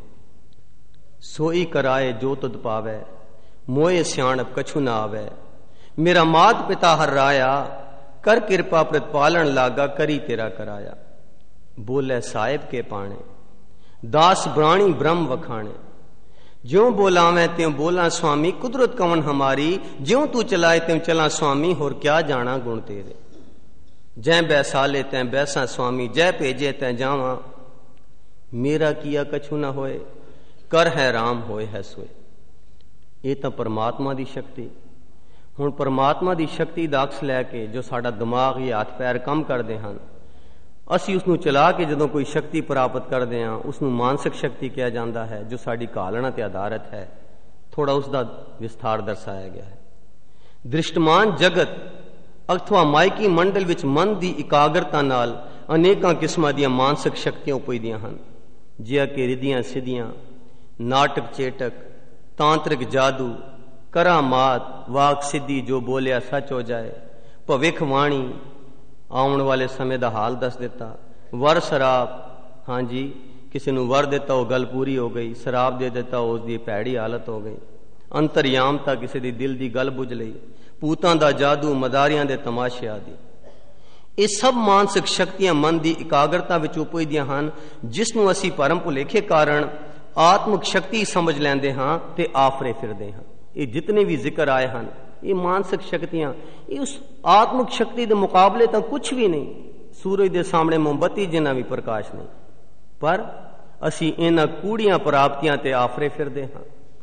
ਸੋਈ ਕਰਾਏ ਜੋ ਤੁਧ ਪਾਵੈ, ਮੋਏ ਸਿਆਣਪ ਕਛੂ ਨਾ ਆਵੈ। ਮੇਰਾ ਮਾਤ ਪਿਤਾ ਹਰ ਰਾਇਆ, ਕਰ ਕਿਰਪਾ ਪ੍ਰਤਪਾਲਣ ਲਾਗਾ, ਕਰੀ ਤੇਰਾ ਕਰਾਇਆ। ਬੋਲੇ ਸਾਹਿਬ ਕੇ ਪਾਣੇ, ਦਾਸ ਬ੍ਰਾਣੀ ਬ੍ਰਹਮ ਵਖਾਣੇ। ज्यों बोलावे त्यों बोला स्वामी, कुदरत कवन हमारी। ज्यों तू चलाए त्यों चला स्वामी, होर क्या जाना गुण तेरे। जै बैसाले तैं बैसा स्वामी, जै भेजे तैं जावा। मेरा किया कछु न होए, कर है राम होए है सोए। ये तो परमात्मा दी शक्ति। हुण परमात्मा दी शक्ति दा अक्स लैके जो साडा दिमाग या हथ पैर काम करते हैं, ਅਸੀਂ ਉਸ ਨੂੰ ਚਲਾ ਕੇ ਜਦੋਂ ਕੋਈ ਸ਼ਕਤੀ ਪ੍ਰਾਪਤ ਕਰਦੇ ਹਾਂ ਉਸ ਨੂੰ ਮਾਨਸਿਕ ਸ਼ਕਤੀ ਕਿਹਾ ਜਾਂਦਾ ਹੈ, ਜੋ ਸਾਡੀ ਕਾਲਣਾ ਤੇ ਆਧਾਰਿਤ ਹੈ। ਥੋੜਾ ਉਸ ਦਾ ਵਿਸਥਾਰ ਦਰਸਾਇਆ ਗਿਆ ਹੈ। ਦ੍ਰਿਸ਼ਟਮਾਨ ਜਗਤ ਅਥਵਾ ਮਾਇਕੀ ਮੰਡਲ ਵਿੱਚ ਮਨ ਦੀ ਇਕਾਗਰਤਾ ਨਾਲ ਅਨੇਕਾਂ ਕਿਸਮਾਂ ਦੀਆਂ ਮਾਨਸਿਕ ਸ਼ਕਤੀਆਂ ਉਪਜਦੀਆਂ ਹਨ, ਜਿਵੇਂ ਕਿ ਰਿਧੀਆਂ ਸਿੱਧੀਆਂ, ਨਾਟਕ ਚੇਟਕ, ਤਾਂਤਰਿਕ ਜਾਦੂ, ਕਰਾਮਾਤ, ਵਾਕ ਸਿੱਧੀ, ਜੋ ਬੋਲਿਆ ਸੱਚ ਹੋ ਜਾਏ, ਭਵਿੱਖਬਾਣੀ, ਆਉਣ ਵਾਲੇ ਸਮੇਂ ਦਾ ਹਾਲ ਦੱਸ ਦਿੱਤਾ, ਵਰ ਸ਼ਰਾਬ, ਹਾਂਜੀ ਕਿਸੇ ਨੂੰ ਵਰ ਦਿੱਤਾ ਉਹ ਗੱਲ ਪੂਰੀ ਹੋ ਗਈ, ਸ਼ਰਾਬ ਦੇ ਦਿੱਤਾ ਉਸ ਦੀ ਭੈੜੀ ਹਾਲਤ ਹੋ ਗਈ, ਅੰਤਰਯਾਮਤਾ ਕਿਸੇ ਦੀ ਦਿਲ ਦੀ ਗੱਲ ਬੁੱਝ ਲਈ, ਭੂਤਾਂ ਦਾ ਜਾਦੂ, ਮਦਾਰੀਆਂ ਦੇ ਤਮਾਸ਼ੇ ਆਦਿ। ਇਹ ਸਭ ਮਾਨਸਿਕ ਸ਼ਕਤੀਆਂ ਮਨ ਦੀ ਇਕਾਗਰਤਾ ਵਿੱਚ ਉਪਜਦੀਆਂ ਹਨ, ਜਿਸ ਨੂੰ ਅਸੀਂ ਭਰਮ ਭੁਲੇਖੇ ਕਾਰਨ ਆਤਮਿਕ ਸ਼ਕਤੀ ਸਮਝ ਲੈਂਦੇ ਹਾਂ ਤੇ ਆਫਰੇ ਫਿਰਦੇ ਹਾਂ। ਇਹ ਜਿਤਨੇ ਵੀ ਜ਼ਿਕਰ ਆਏ ਹਨ, ਇਹ ਮਾਨਸਿਕ ਸ਼ਕਤੀਆਂ, ਇਹ ਉਸ ਆਤਮਿਕ ਸ਼ਕਤੀ ਦੇ ਮੁਕਾਬਲੇ ਤਾਂ ਕੁਝ ਵੀ ਨਹੀਂ। ਸੂਰਜ ਦੇ ਸਾਹਮਣੇ ਮੋਮਬੱਤੀ ਜਿੰਨਾ ਵੀ ਪ੍ਰਕਾਸ਼ ਨਹੀਂ, ਪਰ ਅਸੀਂ ਇਹਨਾਂ ਕੂੜੀਆਂ ਪ੍ਰਾਪਤੀਆਂ ਤੇ ਆਫਰੇ ਫਿਰਦੇ ਹਾਂ।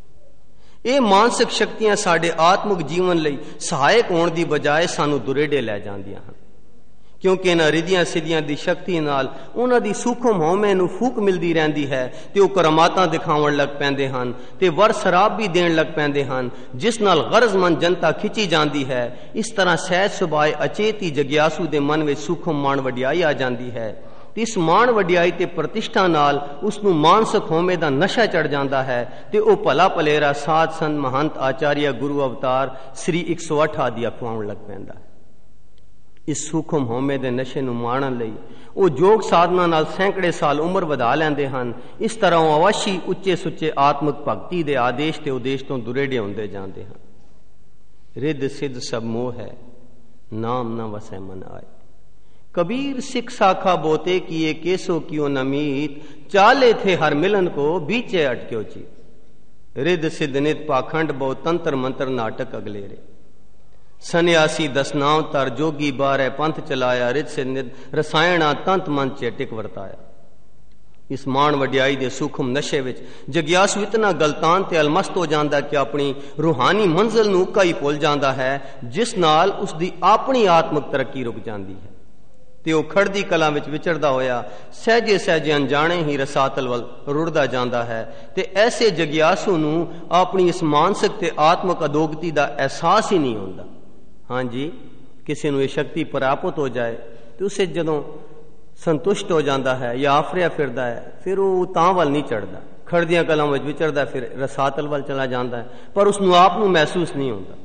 ਇਹ ਮਾਨਸਿਕ ਸ਼ਕਤੀਆਂ ਸਾਡੇ ਆਤਮਿਕ ਜੀਵਨ ਲਈ ਸਹਾਇਕ ਹੋਣ ਦੀ ਬਜਾਏ ਸਾਨੂੰ ਦੁਰੇਡੇ ਲੈ ਜਾਂਦੀਆਂ ਹਨ, ਕਿਉਂਕਿ ਇਹਨਾਂ ਰਿਧੀਆਂ ਸਿੱਧੀਆਂ ਦੀ ਸ਼ਕਤੀ ਨਾਲ ਉਹਨਾਂ ਦੀ ਸੂਖਮ ਹਉਮੈ ਨੂੰ ਫੂਕ ਮਿਲਦੀ ਰਹਿੰਦੀ ਹੈ ਤੇ ਉਹ ਕਰਾਮਾਤਾਂ ਦਿਖਾਉਣ ਲੱਗ ਪੈਂਦੇ ਹਨ ਤੇ ਵਰ ਸ਼ਰਾਬ ਵੀ ਦੇਣ ਲੱਗ ਪੈਂਦੇ ਹਨ, ਜਿਸ ਨਾਲ ਗਰਜ਼ਮੰਦ ਜਨਤਾ ਖਿੱਚੀ ਜਾਂਦੀ ਹੈ। ਇਸ ਤਰ੍ਹਾਂ ਸਹਿਜ ਸੁਭਾਏ ਅਚੇਤੀ ਜਗਿਆਸੂ ਦੇ ਮਨ ਵਿੱਚ ਸੂਖਮ ਮਾਣ ਵਡਿਆਈ ਆ ਜਾਂਦੀ ਹੈ ਤੇ ਇਸ ਮਾਣ ਵਡਿਆਈ ਤੇ ਪ੍ਰਤਿਸ਼ਠਾ ਨਾਲ ਉਸ ਨੂੰ ਮਾਨਸਿਕ ਹਉਮੈ ਦਾ ਨਸ਼ਾ ਚੜ ਜਾਂਦਾ ਹੈ ਤੇ ਉਹ ਭਲਾ ਭਲੇਰਾ ਸਾਧ ਸੰਤ ਮਹੰਤ ਆਚਾਰੀਆ ਗੁਰੂ ਅਵਤਾਰ ਸ੍ਰੀ ਇੱਕ ਸੌ ਅੱਠ ਆਦਿ ਅਖਵਾਉਣ ਲੱਗ ਪੈਂਦਾ ਹੈ। ਇਸ ਸੂਖਮ ਹਉਮੈ ਦੇ ਨਸ਼ੇ ਨੂੰ ਮਾਣਨ ਲਈ ਉਹ ਯੋਗ ਸਾਧਨਾ ਨਾਲ ਸੈਂਕੜੇ ਸਾਲ ਉਮਰ ਵਧਾ ਲੈਂਦੇ ਹਨ। ਇਸ ਤਰ੍ਹਾਂ ਉਹ ਅਵਸ਼ੀ ਉੱਚੇ ਸੁੱਚੇ ਆਤਮਿਕ ਭਗਤੀ ਦੇ ਆਦੇਸ਼ ਤੇ ਉਦੇਸ਼ ਤੋਂ ਦੁਰੇਡੇ ਹੁੰਦੇ ਜਾਂਦੇ ਹਨ। ਰਿੱਧ ਸਿੱਧ ਸਭ ਮੋਹ ਹੈ, ਨਾਮ ਨ ਵਸੈ ਮਨ ਆਏ। कबीर सिख साखा बोते किए केसो कियो नमीत, चाले थे हर मिलन को बीचे अटक्यो चीत। रिद सिद्ध नित पाखंड बहु तंत्र मंत्र नाटक अगलेरे, सन्यासी दसनाव तर जोगी बारह पंथ चलाया। रिद सिद्ध नित रसायणा तंत मन चेटिक वरताया। इस मान वडियाई दे सूखम नशे विच जगियासू इतना गलतान ते अलमस्त हो जांदा कि अपनी रूहानी मंजिल नूं उका ही भुल जांदा है, जिस नाल उसदी अपनी आत्मिक तरक्की रुक जांदी है ਤੇ ਉਹ ਖੜਦੀ ਕਲਾ ਵਿੱਚ ਵਿਚਰਦਾ ਹੋਇਆ ਸਹਿਜੇ ਸਹਿਜੇ ਅਣਜਾਣੇ ਹੀ ਰਸਾਤਲ ਵੱਲ ਰੁੜਦਾ ਜਾਂਦਾ ਹੈ ਤੇ ਐਸੇ ਜਗਿਆਸੂ ਨੂੰ ਆਪਣੀ ਇਸ ਮਾਨਸਿਕ ਤੇ ਆਤਮਿਕ ਅਦੋਗਤੀ ਦਾ ਅਹਿਸਾਸ ਹੀ ਨਹੀਂ ਹੁੰਦਾ। ਹਾਂਜੀ, ਕਿਸੇ ਨੂੰ ਇਹ ਸ਼ਕਤੀ ਪ੍ਰਾਪਤ ਹੋ ਜਾਏ ਤੇ ਉਸੇ ਜਦੋਂ ਸੰਤੁਸ਼ਟ ਹੋ ਜਾਂਦਾ ਹੈ ਜਾਂ ਆਫਰਿਆ ਫਿਰਦਾ ਹੈ, ਫਿਰ ਉਹ ਤਾਂ ਵੱਲ ਨਹੀਂ ਚੜਦਾ, ਖੜਦੀਆਂ ਕਲਾਂ ਵਿੱਚ ਵਿਚਰਦਾ ਫਿਰ ਰਸਾਤਲ ਵੱਲ ਚਲਾ ਜਾਂਦਾ ਹੈ, ਪਰ ਉਸ ਨੂੰ ਆਪ ਨੂੰ ਮਹਿਸੂਸ ਨਹੀਂ ਹੁੰਦਾ।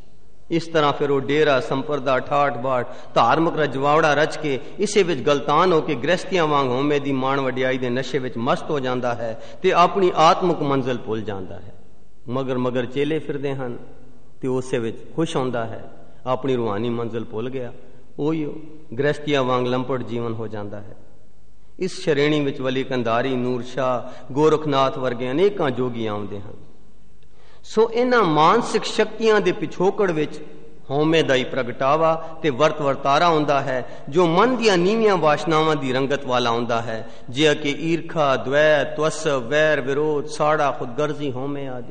ਇਸ ਤਰ੍ਹਾਂ ਫਿਰ ਉਹ ਡੇਰਾ ਸੰਪਰਦਾ ਠਾਠ ਬਾਠ ਧਾਰਮਿਕ ਰਜਵਾੜਾ ਰਚ ਕੇ ਇਸੇ ਵਿੱਚ ਗਲਤਾਨ ਹੋ ਕੇ ਗ੍ਰਸਤੀਆਂ ਵਾਂਗ ਹਉਮੈ ਦੀ ਮਾਣ ਵਡਿਆਈ ਦੇ ਨਸ਼ੇ ਵਿੱਚ ਮਸਤ ਹੋ ਜਾਂਦਾ ਹੈ ਤੇ ਆਪਣੀ ਆਤਮਿਕ ਮੰਜ਼ਿਲ ਭੁੱਲ ਜਾਂਦਾ ਹੈ। ਮਗਰ ਮਗਰ ਚੇਲੇ ਫਿਰਦੇ ਹਨ ਤੇ ਉਸੇ ਵਿੱਚ ਖੁਸ਼ ਹੁੰਦਾ ਹੈ, ਆਪਣੀ ਰੂਹਾਨੀ ਮੰਜ਼ਿਲ ਭੁੱਲ ਗਿਆ, ਉਹੀ ਗ੍ਰਸਤੀਆਂ ਵਾਂਗ ਲੰਪੜ ਜੀਵਨ ਹੋ ਜਾਂਦਾ ਹੈ। ਇਸ ਸ਼੍ਰੇਣੀ ਵਿੱਚ ਵਲੀ ਕੰਧਾਰੀ, ਨੂਰ ਸ਼ਾਹ, ਗੋਰਖਨਾਥ ਵਰਗੇ ਅਨੇਕਾਂ ਜੋਗੀ ਆਉਂਦੇ ਹਨ। ਸੋ ਇਹਨਾਂ ਮਾਨਸਿਕ ਸ਼ਕਤੀਆਂ ਦੇ ਪਿਛੋਕੜ ਵਿੱਚ ਹਉਮੈ ਦਾ ਹੀ ਪ੍ਰਗਟਾਵਾ ਤੇ ਵਰਤ ਵਰਤਾਰਾ ਹੁੰਦਾ ਹੈ, ਜੋ ਮਨ ਦੀਆਂ ਨੀਵੀਆਂ ਵਾਸ਼ਨਾਵਾਂ ਦੀ ਰੰਗਤ ਵਾਲਾ ਹੁੰਦਾ ਹੈ, ਜਿਹਾ ਕਿ ਈਰਖਾ, ਦ્વੈਤ, ਤਵਸਵ, ਵੈਰ, ਵਿਰੋਧ, ਸਾੜਾ, ਖੁਦਗਰਜ਼ੀ, ਹਉਮੈ ਆਦਿ।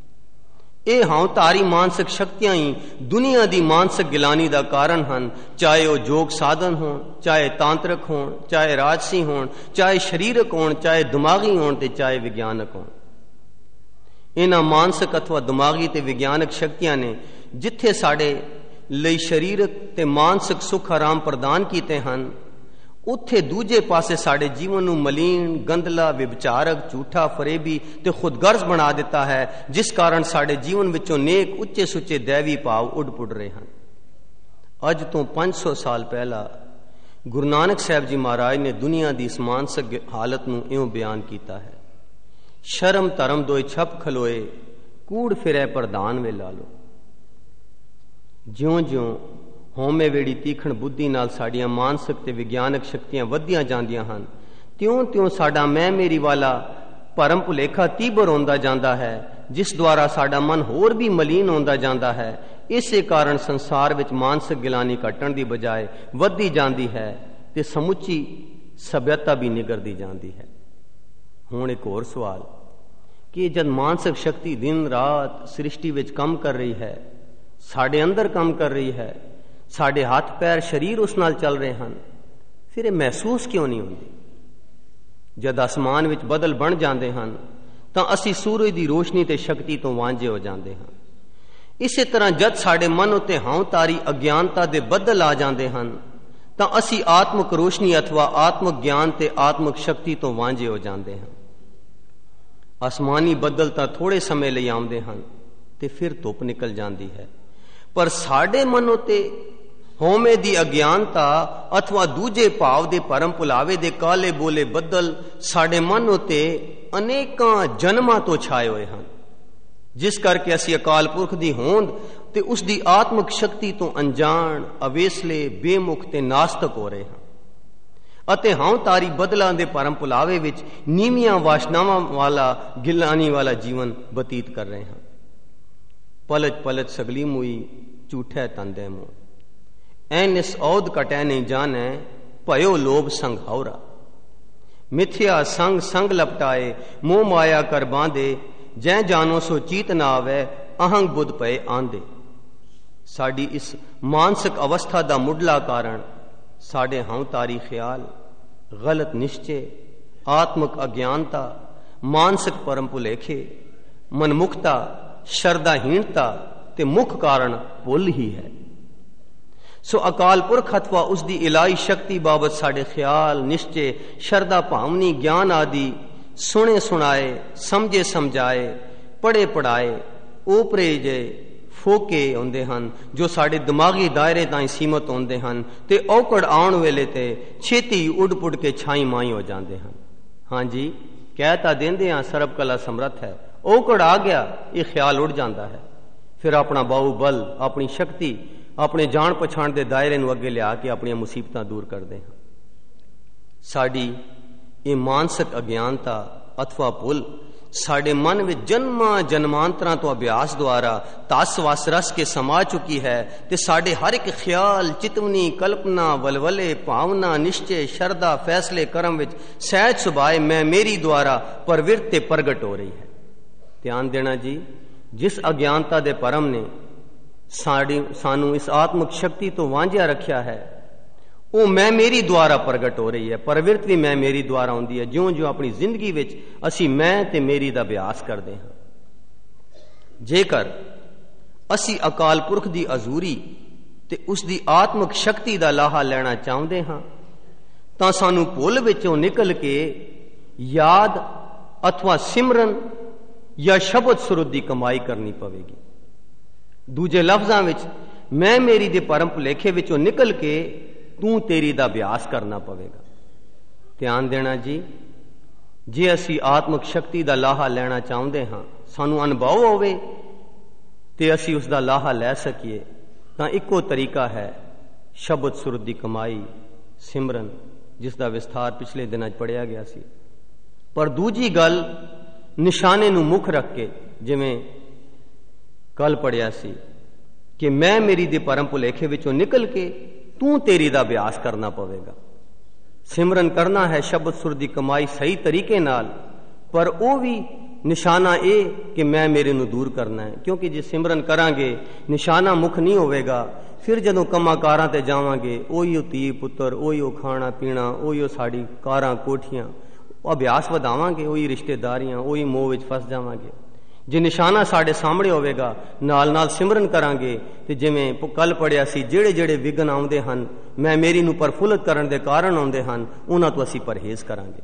ਇਹ ਹਉਤਾਰੀ ਮਾਨਸਿਕ ਸ਼ਕਤੀਆਂ ਹੀ ਦੁਨੀਆ ਦੀ ਮਾਨਸਿਕ ਗਿਲਾਨੀ ਦਾ ਕਾਰਨ ਹਨ, ਚਾਹੇ ਉਹ ਯੋਗ ਸਾਧਨ ਹੋਣ, ਚਾਹੇ ਤਾਂਤਰਿਕ ਹੋਣ, ਚਾਹੇ ਰਾਜਸੀ ਹੋਣ, ਚਾਹੇ ਸਰੀਰਕ ਹੋਣ, ਚਾਹੇ ਦਿਮਾਗੀ ਹੋਣ ਤੇ ਚਾਹੇ ਵਿਗਿਆਨਕ ਹੋਣ। ਇਹਨਾਂ ਮਾਨਸਿਕ ਅਥਵਾ ਦਿਮਾਗੀ ਤੇ ਵਿਗਿਆਨਕ ਸ਼ਕਤੀਆਂ ਨੇ ਜਿੱਥੇ ਸਾਡੇ ਲਈ ਸਰੀਰਕ ਤੇ ਮਾਨਸਿਕ ਸੁੱਖ ਆਰਾਮ ਪ੍ਰਦਾਨ ਕੀਤੇ ਹਨ, ਉੱਥੇ ਦੂਜੇ ਪਾਸੇ ਸਾਡੇ ਜੀਵਨ ਨੂੰ ਮਲੀਨ, ਗੰਦਲਾ, ਵਿਭਚਾਰਕ, ਝੂਠਾ, ਫਰੇਬੀ ਤੇ ਖੁਦਗਰਜ਼ ਬਣਾ ਦਿੱਤਾ ਹੈ, ਜਿਸ ਕਾਰਨ ਸਾਡੇ ਜੀਵਨ ਵਿੱਚੋਂ ਨੇਕ ਉੱਚੇ ਸੁੱਚੇ ਦੈਵੀ ਭਾਵ ਉੱਡ ਪੁੱਡ ਰਹੇ ਹਨ। ਅੱਜ ਤੋਂ ਪੰਜ ਸੌ ਸਾਲ ਪਹਿਲਾਂ ਗੁਰੂ ਨਾਨਕ ਸਾਹਿਬ ਜੀ ਮਹਾਰਾਜ ਨੇ ਦੁਨੀਆ ਦੀ ਇਸ ਮਾਨਸਿਕ ਹਾਲਤ ਨੂੰ ਇਉਂ ਬਿਆਨ ਕੀਤਾ ਹੈ, ਸ਼ਰਮ ਧਰਮ ਦੋਇ ਛਪ ਖਲੋਏ, ਕੂੜ ਫਿਰੈ ਪ੍ਰਧਾਨ ਵੇ ਲਾਲੋ। ਜਿਉਂ ਜਿਉਂ ਹਉਮੈ ਵੇੜੀ ਤੀਖਣ ਬੁੱਧੀ ਨਾਲ ਸਾਡੀਆਂ ਮਾਨਸਿਕ ਤੇ ਵਿਗਿਆਨਕ ਸ਼ਕਤੀਆਂ ਵੱਧਦੀਆਂ ਜਾਂਦੀਆਂ ਹਨ, ਤਿਉਂ ਤਿਉਂ ਸਾਡਾ ਮੈਂ ਮੇਰੀ ਵਾਲਾ ਭਰਮ ਭੁਲੇਖਾ ਤੀਬਰ ਹੁੰਦਾ ਜਾਂਦਾ ਹੈ, ਜਿਸ ਦੁਆਰਾ ਸਾਡਾ ਮਨ ਹੋਰ ਵੀ ਮਲੀਨ ਹੁੰਦਾ ਜਾਂਦਾ ਹੈ। ਇਸੇ ਕਾਰਨ ਸੰਸਾਰ ਵਿੱਚ ਮਾਨਸਿਕ ਗਿਲਾਨੀ ਘਟਣ ਦੀ ਬਜਾਏ ਵੱਧਦੀ ਜਾਂਦੀ ਹੈ ਤੇ ਸਮੁੱਚੀ ਸਭਿਅਤਾ ਵੀ ਨਿਗਰਦੀ ਜਾਂਦੀ ਹੈ। ਹੁਣ ਇੱਕ ਹੋਰ ਸਵਾਲ ਕਿ ਜਦ ਮਾਨਸਿਕ ਸ਼ਕਤੀ ਦਿਨ ਰਾਤ ਸ੍ਰਿਸ਼ਟੀ ਵਿੱਚ ਕੰਮ ਕਰ ਰਹੀ ਹੈ, ਸਾਡੇ ਅੰਦਰ ਕੰਮ ਕਰ ਰਹੀ ਹੈ, ਸਾਡੇ ਹੱਥ ਪੈਰ ਸਰੀਰ ਉਸ ਨਾਲ ਚੱਲ ਰਹੇ ਹਨ, ਫਿਰ ਇਹ ਮਹਿਸੂਸ ਕਿਉਂ ਨਹੀਂ ਹੁੰਦੀ? ਜਦ ਅਸਮਾਨ ਵਿੱਚ ਬੱਦਲ ਬਣ ਜਾਂਦੇ ਹਨ ਤਾਂ ਅਸੀਂ ਸੂਰਜ ਦੀ ਰੋਸ਼ਨੀ ਤੇ ਸ਼ਕਤੀ ਤੋਂ ਵਾਂਝੇ ਹੋ ਜਾਂਦੇ ਹਾਂ। ਇਸੇ ਤਰ੍ਹਾਂ ਜਦ ਸਾਡੇ ਮਨ ਉੱਤੇ ਹਉਤਾਰੀ ਅਗਿਆਨਤਾ ਦੇ ਬੱਦਲ ਆ ਜਾਂਦੇ ਹਨ ਤਾਂ ਅਸੀਂ ਆਤਮਿਕ ਰੋਸ਼ਨੀ ਅਥਵਾ ਆਤਮਿਕ ਗਿਆਨ ਤੇ ਆਤਮਿਕ ਸ਼ਕਤੀ ਤੋਂ ਵਾਂਝੇ ਹੋ ਜਾਂਦੇ ਹਾਂ। ਆਸਮਾਨੀ ਬੱਦਲ ਤਾਂ ਥੋੜੇ ਸਮੇਂ ਲਈ ਆਉਂਦੇ ਹਨ ਤੇ ਫਿਰ ਧੁੱਪ ਨਿਕਲ ਜਾਂਦੀ ਹੈ, ਪਰ ਸਾਡੇ ਮਨ ਉੱਤੇ ਹਉਮੈ ਦੀ ਅਗਿਆਨਤਾ ਅਥਵਾ ਦੂਜੇ ਭਾਵ ਦੇ ਭਰਮ ਭੁਲਾਵੇ ਦੇ ਕਾਲੇ ਬੋਲੇ ਬੱਦਲ ਸਾਡੇ ਮਨ ਉੱਤੇ ਅਨੇਕਾਂ ਜਨਮਾਂ ਤੋਂ ਛਾਏ ਹੋਏ ਹਨ, ਜਿਸ ਕਰਕੇ ਅਸੀਂ ਅਕਾਲ ਪੁਰਖ ਦੀ ਹੋਂਦ ਤੇ ਉਸ ਦੀ ਆਤਮਿਕ ਸ਼ਕਤੀ ਤੋਂ ਅਣਜਾਣ, ਅਵੇਸਲੇ, ਬੇਮੁਖ ਤੇ ਨਾਸਤਕ ਹੋ ਰਹੇ ਹਾਂ ਅਤੇ ਹਾਂ ਤਾਰੀ ਬਦਲਾਂ ਦੇ ਭਰਮ ਭੁਲਾਵੇ ਵਿੱਚ ਨੀਵੀਆਂ ਵਾਸ਼ਨਾਵਾਂ ਵਾਲਾ ਗਿਲਾਨੀ ਵਾਲਾ ਜੀਵਨ ਬਤੀਤ ਕਰ ਰਹੇ ਹਾਂ। ਪਲਚ ਪਲਚ ਸਗਲੀ ਮੂਈ ਝੂਠੈ ਤੰਦੇ ਮੂੰਹ ਐਨ ਇਸ ਔਦ ਕਟੈ ਨਹੀਂ ਜਾਣੈ ਭਇਓ ਲੋਭ ਸੰਗ ਹੌਰਾ ਮਿਥਿਆ ਸੰਗ ਸੰਗ ਲਪਟਾਏ ਮੋਹ ਮਾਇਆ ਕਰ ਬਾਂਦੇ ਜੈ ਜਾਨੋ ਸੋ ਚੀਤ ਨਾ ਆਵੈ ਅਹੰਗ ਬੁੱਧ ਪਏ ਆਂਦੇ। ਸਾਡੀ ਇਸ ਮਾਨਸਿਕ ਅਵਸਥਾ ਦਾ ਮੁੱਢਲਾ ਕਾਰਨ ਸਾਡੇ ਹੰਤਾਰੀ ਖਿਆਲ, ਗਲਤ ਨਿਸ਼ਚੇ, ਆਤਮਿਕ ਅਗਿਆਨਤਾ, ਮਾਨਸਿਕ ਪਰਮ ਭੁਲੇਖੇ, ਮਨਮੁਖਤਾ, ਸ਼ਰਧਾਹੀਣਤਾ ਤੇ ਮੁੱਖ ਕਾਰਨ ਭੁੱਲ ਹੀ ਹੈ। ਸੋ ਅਕਾਲ ਪੁਰਖ ਅਥਵਾ ਉਸ ਦੀ ਇਲਾਹੀ ਸ਼ਕਤੀ ਬਾਬਤ ਸਾਡੇ ਖਿਆਲ, ਨਿਸ਼ਚੇ, ਸ਼ਰਧਾ ਭਾਵਨੀ, ਗਿਆਨ ਆਦਿ ਸੁਣੇ ਸੁਣਾਏ, ਸਮਝੇ ਸਮਝਾਏ, ਪੜ੍ਹੇ ਪੜ੍ਹਾਏ, ਓਪਰੇ ਜੇ ਫੋਕੇ ਹੁੰਦੇ ਹਨ ਜੋ ਸਾਡੇ ਦਿਮਾਗੀ ਦਾਇਰੇ ਤਾਈਂ ਸੀਮਤ ਹੁੰਦੇ ਹਨ ਤੇ ਔਕੜ ਆਉਣ ਵੇਲੇ ਤੇ ਛੇਤੀ ਉੱਡ ਪੁੱਡ ਕੇ ਛਾਈ ਮਾਈ ਹੋ ਜਾਂਦੇ ਹਨ। ਹਾਂਜੀ, ਕਹਿ ਤਾਂ ਦਿੰਦੇ ਹਾਂ ਸਰਬ ਕਲਾ ਸਮਰੱਥ ਹੈ, ਔਕੜ ਆ ਗਿਆ ਇਹ ਖਿਆਲ ਉੱਡ ਜਾਂਦਾ ਹੈ। ਫਿਰ ਆਪਣਾ ਬਾਹੂਬਲ, ਆਪਣੀ ਸ਼ਕਤੀ, ਆਪਣੇ ਜਾਣ ਪਛਾਣ ਦੇ ਦਾਇਰੇ ਨੂੰ ਅੱਗੇ ਲਿਆ ਕੇ ਆਪਣੀਆਂ ਮੁਸੀਬਤਾਂ ਦੂਰ ਕਰਦੇ ਹਾਂ। ਸਾਡੀ ਇਹ ਮਾਨਸਿਕ ਅਗਿਆਨਤਾ ਅਥਵਾ ਭੁੱਲ ਸਾਡੇ ਮਨ ਵਿੱਚ ਜਨਮਾਂ ਜਨਮਾਂਤਰਾਂ ਤੋਂ ਅਭਿਆਸ ਦੁਆਰਾ ਤਸ ਵਸ ਰਸ ਕੇ ਸਮਾ ਚੁੱਕੀ ਹੈ ਤੇ ਸਾਡੇ ਹਰ ਇੱਕ ਖਿਆਲ, ਚਿਤਵਨੀ, ਕਲਪਨਾ, ਵਲਵਲੇ, ਭਾਵਨਾ, ਨਿਸ਼ਚੇ, ਸ਼ਰਧਾ, ਫੈਸਲੇ, ਕਰਮ ਵਿੱਚ ਸਹਿਜ ਸੁਭਾਏ ਮੈਂ ਮੇਰੀ ਦੁਆਰਾ ਪ੍ਰਵਿਰਤ ਤੇ ਪ੍ਰਗਟ ਹੋ ਰਹੀ ਹੈ। ਧਿਆਨ ਦੇਣਾ ਜੀ, ਜਿਸ ਅਗਿਆਨਤਾ ਦੇ ਭਰਮ ਨੇ ਸਾਡੀ ਸਾਨੂੰ ਇਸ ਆਤਮਿਕ ਸ਼ਕਤੀ ਤੋਂ ਵਾਂਝਿਆ ਰੱਖਿਆ ਹੈ ਉਹ ਮੈਂ ਮੇਰੀ ਦੁਆਰਾ ਪ੍ਰਗਟ ਹੋ ਰਹੀ ਹੈ। ਪ੍ਰਵਿਰਤ ਵੀ ਮੈਂ ਮੇਰੀ ਦੁਆਰਾ ਹੁੰਦੀ ਹੈ। ਜਿਉਂ ਜਿਉਂ ਆਪਣੀ ਜ਼ਿੰਦਗੀ ਵਿੱਚ ਅਸੀਂ ਮੈਂ ਤੇ ਮੇਰੀ ਦਾ ਅਭਿਆਸ ਕਰਦੇ ਹਾਂ। ਜੇਕਰ ਅਸੀਂ ਅਕਾਲ ਪੁਰਖ ਦੀ ਹਜ਼ੂਰੀ ਤੇ ਉਸ ਦੀ ਆਤਮਿਕ ਸ਼ਕਤੀ ਦਾ ਲਾਹਾ ਲੈਣਾ ਚਾਹੁੰਦੇ ਹਾਂ ਤਾਂ ਸਾਨੂੰ ਭੁੱਲ ਵਿੱਚੋਂ ਨਿਕਲ ਕੇ ਯਾਦ ਅਥਵਾ ਸਿਮਰਨ ਜਾਂ ਸ਼ਬਦ ਸੁਰਤ ਦੀ ਕਮਾਈ ਕਰਨੀ ਪਵੇਗੀ। ਦੂਜੇ ਲਫ਼ਜ਼ਾਂ ਵਿੱਚ ਮੈਂ ਮੇਰੀ ਦੇ ਭਰਮ ਭੁਲੇਖੇ ਵਿੱਚੋਂ ਨਿਕਲ ਕੇ ਤੂੰ ਤੇਰੀ ਦਾ ਅਭਿਆਸ ਕਰਨਾ ਪਵੇਗਾ। ਧਿਆਨ ਦੇਣਾ ਜੀ, ਜੇ ਅਸੀਂ ਆਤਮਿਕ ਸ਼ਕਤੀ ਦਾ ਲਾਹਾ ਲੈਣਾ ਚਾਹੁੰਦੇ ਹਾਂ, ਸਾਨੂੰ ਅਨੁਭਵ ਹੋਵੇ ਤੇ ਅਸੀਂ ਉਸ ਦਾ ਲਾਹਾ ਲੈ ਸਕੀਏ ਤਾਂ ਇੱਕੋ ਤਰੀਕਾ ਹੈ ਸ਼ਬਦ ਸੁਰਤ ਦੀ ਕਮਾਈ, ਸਿਮਰਨ, ਜਿਸ ਦਾ ਵਿਸਥਾਰ ਪਿਛਲੇ ਦਿਨਾਂ 'ਚ ਪੜ੍ਹਿਆ ਗਿਆ ਸੀ। ਪਰ ਦੂਜੀ ਗੱਲ ਨਿਸ਼ਾਨੇ ਨੂੰ ਮੁੱਖ ਰੱਖ ਕੇ, ਜਿਵੇਂ ਕੱਲ ਪੜ੍ਹਿਆ ਸੀ ਕਿ ਮੈਂ ਮੇਰੀ ਦੇ ਭਰਮ ਭੁਲੇਖੇ ਵਿੱਚੋਂ ਨਿਕਲ ਕੇ ਤੂੰ ਤੇਰੀ ਦਾ ਅਭਿਆਸ ਕਰਨਾ ਪਵੇਗਾ। ਸਿਮਰਨ ਕਰਨਾ ਹੈ ਸ਼ਬਦ ਸੁਰ ਦੀ ਕਮਾਈ ਸਹੀ ਤਰੀਕੇ ਨਾਲ, ਪਰ ਉਹ ਵੀ ਨਿਸ਼ਾਨਾ ਇਹ ਕਿ ਮੈਂ ਮੇਰੇ ਨੂੰ ਦੂਰ ਕਰਨਾ ਹੈ। ਕਿਉਂਕਿ ਜੇ ਸਿਮਰਨ ਕਰਾਂਗੇ ਨਿਸ਼ਾਨਾ ਮੁੱਖ ਨਹੀਂ ਹੋਵੇਗਾ, ਫਿਰ ਜਦੋਂ ਕੰਮਾਂ ਕਾਰਾਂ ਤੇ ਜਾਵਾਂਗੇ ਉਹੀ ਉਹ ਧੀ ਪੁੱਤਰ, ਉਹੀ ਉਹ ਖਾਣਾ ਪੀਣਾ, ਉਹੀ ਉਹ ਸਾਡੀ ਕਾਰਾਂ ਕੋਠੀਆਂ, ਉਹ ਅਭਿਆਸ ਵਧਾਵਾਂਗੇ, ਉਹੀ ਰਿਸ਼ਤੇਦਾਰੀਆਂ, ਉਹੀ ਮੋਹ ਵਿੱਚ ਫਸ ਜਾਵਾਂਗੇ। ਜੇ ਨਿਸ਼ਾਨਾ ਸਾਡੇ ਸਾਹਮਣੇ ਹੋਵੇਗਾ, ਨਾਲ ਨਾਲ ਸਿਮਰਨ ਕਰਾਂਗੇ ਤੇ ਜਿਵੇਂ ਕੱਲ ਪੜਿਆ ਸੀ, ਜਿਹੜੇ ਜਿਹੜੇ ਵਿਘਨ ਆਉਂਦੇ ਹਨ, ਮੈਂ ਮੇਰੀ ਨੂੰ ਪ੍ਰਫੁੱਲਤ ਕਰਨ ਦੇ ਕਾਰਨ ਆਉਂਦੇ ਹਨ, ਉਹਨਾਂ ਤੋਂ ਅਸੀਂ ਪਰਹੇਜ਼ ਕਰਾਂਗੇ।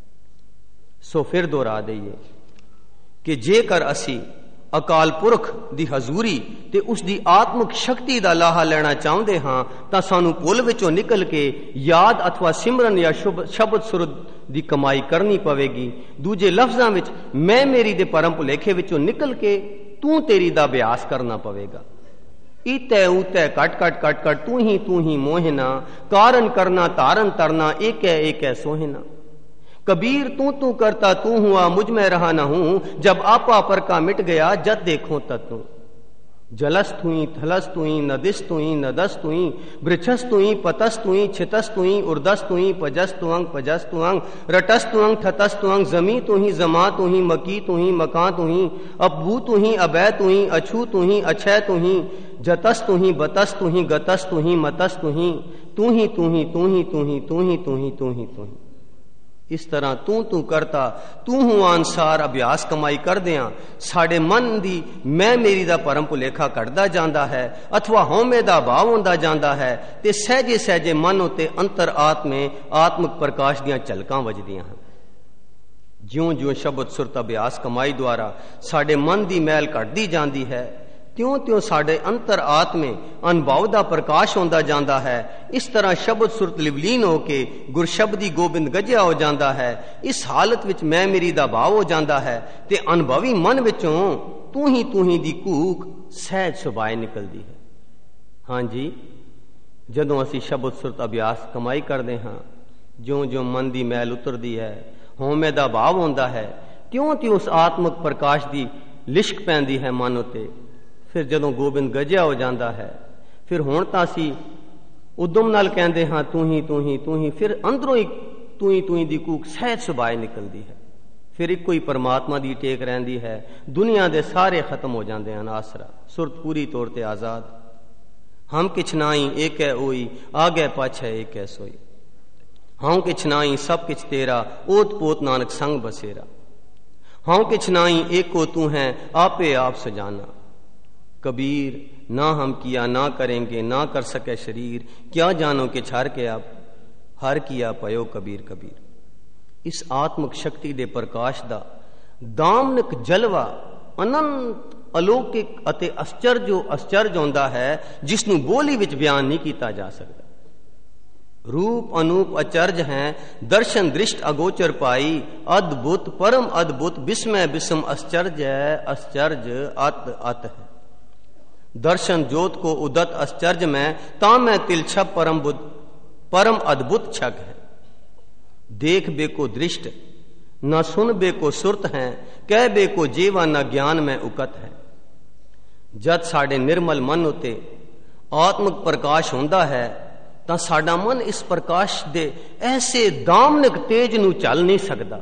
ਸੋ ਫਿਰ ਦੁਹਰਾ ਦਈਏ ਕਿ ਜੇਕਰ ਅਸੀਂ ਅਕਾਲ ਪੁਰਖ ਦੀ ਹਜ਼ੂਰੀ ਤੇ ਉਸ ਦੀ ਆਤਮਿਕ ਸ਼ਕਤੀ ਦਾ ਲਾਹਾ ਲੈਣਾ ਚਾਹੁੰਦੇ ਹਾਂ ਤਾਂ ਸਾਨੂੰ ਭੁੱਲ ਵਿੱਚੋਂ ਨਿਕਲ ਕੇ ਯਾਦ ਅਥਵਾ ਸਿਮਰਨ ਜਾਂ ਸ਼ਬਦ ਸੁਰਤ ਦੀ ਕਮਾਈ ਕਰਨੀ ਪਵੇਗੀ। ਦੂਜੇ ਲਫ਼ਜ਼ਾਂ ਵਿੱਚ ਮੈਂ ਮੇਰੀ ਦੇ ਭਰਮ ਭੁਲੇਖੇ ਵਿੱਚੋਂ ਨਿਕਲ ਕੇ ਤੂੰ ਤੇਰੀ ਦਾ ਅਭਿਆਸ ਕਰਨਾ ਪਵੇਗਾ। ਈਤੈ ਊਤੈ ਕਟ ਕਟ ਕਟ ਕਟ ਤੂੰ ਹੀ ਤੂੰ ਹੀ ਮੋਹਿਨਾ, ਕਾਰਨ ਕਰਨਾ ਤਾਰਨ ਤਰਨਾ, ਏਕੈ ਏਕੈ ਸੋਹਿਨਾ। कबीर तू तू करता तू हुआ, मुझ में रहा न हूं, जब आपा पर का मिट गया जद देखो तू। जलस तुई थलस तुई नदिस तुई नदस तुई वृक्षस तुई पतस तुई छितस तुई उर्दस तुई पजस तुअंग पजस तुअंग रटस तुअंग ठतस तुअंग जमी तुही जमा तुही मकी तुही मका तुही अबू तुही अबै तुही अछू तुही अछय तुही जतस तुही बतस तुही गतस तुही मतस तुही तू ही तू ही तू ही तू ही तू ही तू ही तू ही तू ही। ਇਸ ਤਰ੍ਹਾਂ ਤੂੰ ਤੂੰ ਕਰਤਾ ਤੂੰ ਹੂੰ ਅਨਸਾਰ ਅਭਿਆਸ ਕਮਾਈ ਕਰਦਿਆਂ ਸਾਡੇ ਮਨ ਦੀ ਮੈਂ ਮੇਰੀ ਦਾ ਭਰਮ ਭੁਲੇਖਾ ਘਟਦਾ ਜਾਂਦਾ ਹੈ ਅਥਵਾ ਹਉਮੈ ਦਾ ਭਾਵ ਹੁੰਦਾ ਜਾਂਦਾ ਹੈ ਤੇ ਸਹਿਜੇ ਸਹਿਜੇ ਮਨ ਉਤੇ ਅੰਤਰ ਆਤਮੇ ਆਤਮਿਕ ਪ੍ਰਕਾਸ਼ ਦੀਆਂ ਝਲਕਾਂ ਵੱਜਦੀਆਂ ਹਨ। ਜਿਉਂ ਜਿਉਂ ਸ਼ਬਦ ਸੁਰਤ ਅਭਿਆਸ ਕਮਾਈ ਦੁਆਰਾ ਸਾਡੇ ਮਨ ਦੀ ਮੈਲ ਘਟਦੀ ਜਾਂਦੀ ਹੈ, ਤਿਉਂ ਤਿਉਂ ਸਾਡੇ ਅੰਤਰ ਆਤਮੇ ਅਨੁਭਵ ਦਾ ਪ੍ਰਕਾਸ਼ ਹੁੰਦਾ ਜਾਂਦਾ ਹੈ। ਇਸ ਤਰ੍ਹਾਂ ਸ਼ਬਦ ਸੁਰਤ ਲਿਵਲੀਨ ਹੋ ਕੇ ਗੁਰਸ਼ਬਦੀ ਗੋਬਿੰਦ ਗੱਜਿਆ ਹੋ ਜਾਂਦਾ ਹੈ। ਇਸ ਹਾਲਤ ਵਿੱਚ ਮੈਂ ਮੇਰੀ ਦਾ ਭਾਵ ਹੋ ਜਾਂਦਾ ਹੈ ਤੇ ਅਨੁਭਵੀ ਮਨ ਵਿੱਚੋਂ ਤੂੰ ਹੀ ਤੂੰ ਹੀ ਦੀ ਕੂਕ ਸਹਿਜ ਸੁਭਾਏ ਨਿਕਲਦੀ ਹੈ। ਹਾਂਜੀ, ਜਦੋਂ ਅਸੀਂ ਸ਼ਬਦ ਸੁਰਤ ਅਭਿਆਸ ਕਮਾਈ ਕਰਦੇ ਹਾਂ, ਜਿਉਂ-ਜਿਉਂ ਮਨ ਦੀ ਮੈਲ ਉਤਰਦੀ ਹੈ, ਹਉਮੈ ਦਾ ਭਾਵ ਹੁੰਦਾ ਹੈ, ਤਿਉਂ-ਤਿਉਂ ਉਸ ਆਤਮਕ ਪ੍ਰਕਾਸ਼ ਦੀ ਲਿਸ਼ਕ ਪੈਂਦੀ ਹੈ ਮਨ ਉੱਤੇ। ਫਿਰ ਜਦੋਂ ਗੋਬਿੰਦ ਗਜਿਆ ਹੋ ਜਾਂਦਾ ਹੈ, ਫਿਰ ਹੁਣ ਤਾਂ ਅਸੀਂ ਉਦਮ ਨਾਲ ਕਹਿੰਦੇ ਹਾਂ ਤੂੰ ਹੀ ਤੂੰ ਹੀ ਤੂੰ ਹੀ, ਫਿਰ ਅੰਦਰੋਂ ਹੀ ਤੂੰ ਹੀ ਤੂੰ ਹੀ ਦੀ ਕੂਕ ਸਹਿਜ ਸੁਭਾਏ ਨਿਕਲਦੀ ਹੈ। ਫਿਰ ਇੱਕੋ ਹੀ ਪਰਮਾਤਮਾ ਦੀ ਟੇਕ ਰਹਿੰਦੀ ਹੈ। ਦੁਨੀਆ ਦੇ ਸਾਰੇ ਖਤਮ ਹੋ ਜਾਂਦੇ ਹਨ ਆਸਰਾ, ਸੁਰਤ ਪੂਰੀ ਤੌਰ ਤੇ ਆਜ਼ਾਦ। ਹਮ ਕਿਛ ਨਾਹੀ ਏਕ ਹੈ ओई, आगे पाछे एक है सोई। हूं किछ नाई सब किछ तेरा, ओत पोत नानक संग बसेरा। हूं किछ नाई एको तू है, आपे आप सजाना। कबीर ना हम किया ना करेंगे, ना कर सके शरीर, क्या जानो कि छर के आप हर किया पयो कबीर कबीर। इस आत्मक शक्ति दे प्रकाश दा दामनक जलवा अनंत ਅਲੌਕਿਕ ਅਤੇ ਅਸਚਰਜੋ ਅਸਚਰਜ ਹੁੰਦਾ ਹੈ, ਜਿਸ ਨੂੰ ਬੋਲੀ ਵਿੱਚ ਬਿਆਨ ਨਹੀਂ ਕੀਤਾ ਜਾ ਸਕਦਾ। ਰੂਪ ਅਨੂਪ ਅਚਰਜ ਹੈ, ਦਰਸ਼ਨ ਦ੍ਰਿਸ਼ਟ ਅਗੋਚਰ ਪਾਈ, ਅਦਭੁਤ ਪਰਮ ਅਦਭੁਤ ਬਿਸਮੈ ਬਿਸਮ ਅਸਚਰਜ ਹੈ, ਅਸਚਰਜ ਅਤ ਅਤ ਹੈ। दर्शन जोत को उदत आश्चर्य में, तामै तिल छप परम बुद्ध परम अद्भुत छग है। देख बेको दृष्ट न सुन बेको सुरत है, कह बेको जीवा न ज्ञान में उकत है। जद साडे निर्मल मन उते आत्मक प्रकाश होंदा है ਤਾਂ ਸਾਡਾ ਮਨ ਇਸ ਪ੍ਰਕਾਸ਼ ਦੇ ਐਸੇ ਦਾਮਨਕ ਤੇਜ ਨੂੰ ਚੱਲ ਨਹੀਂ ਸਕਦਾ।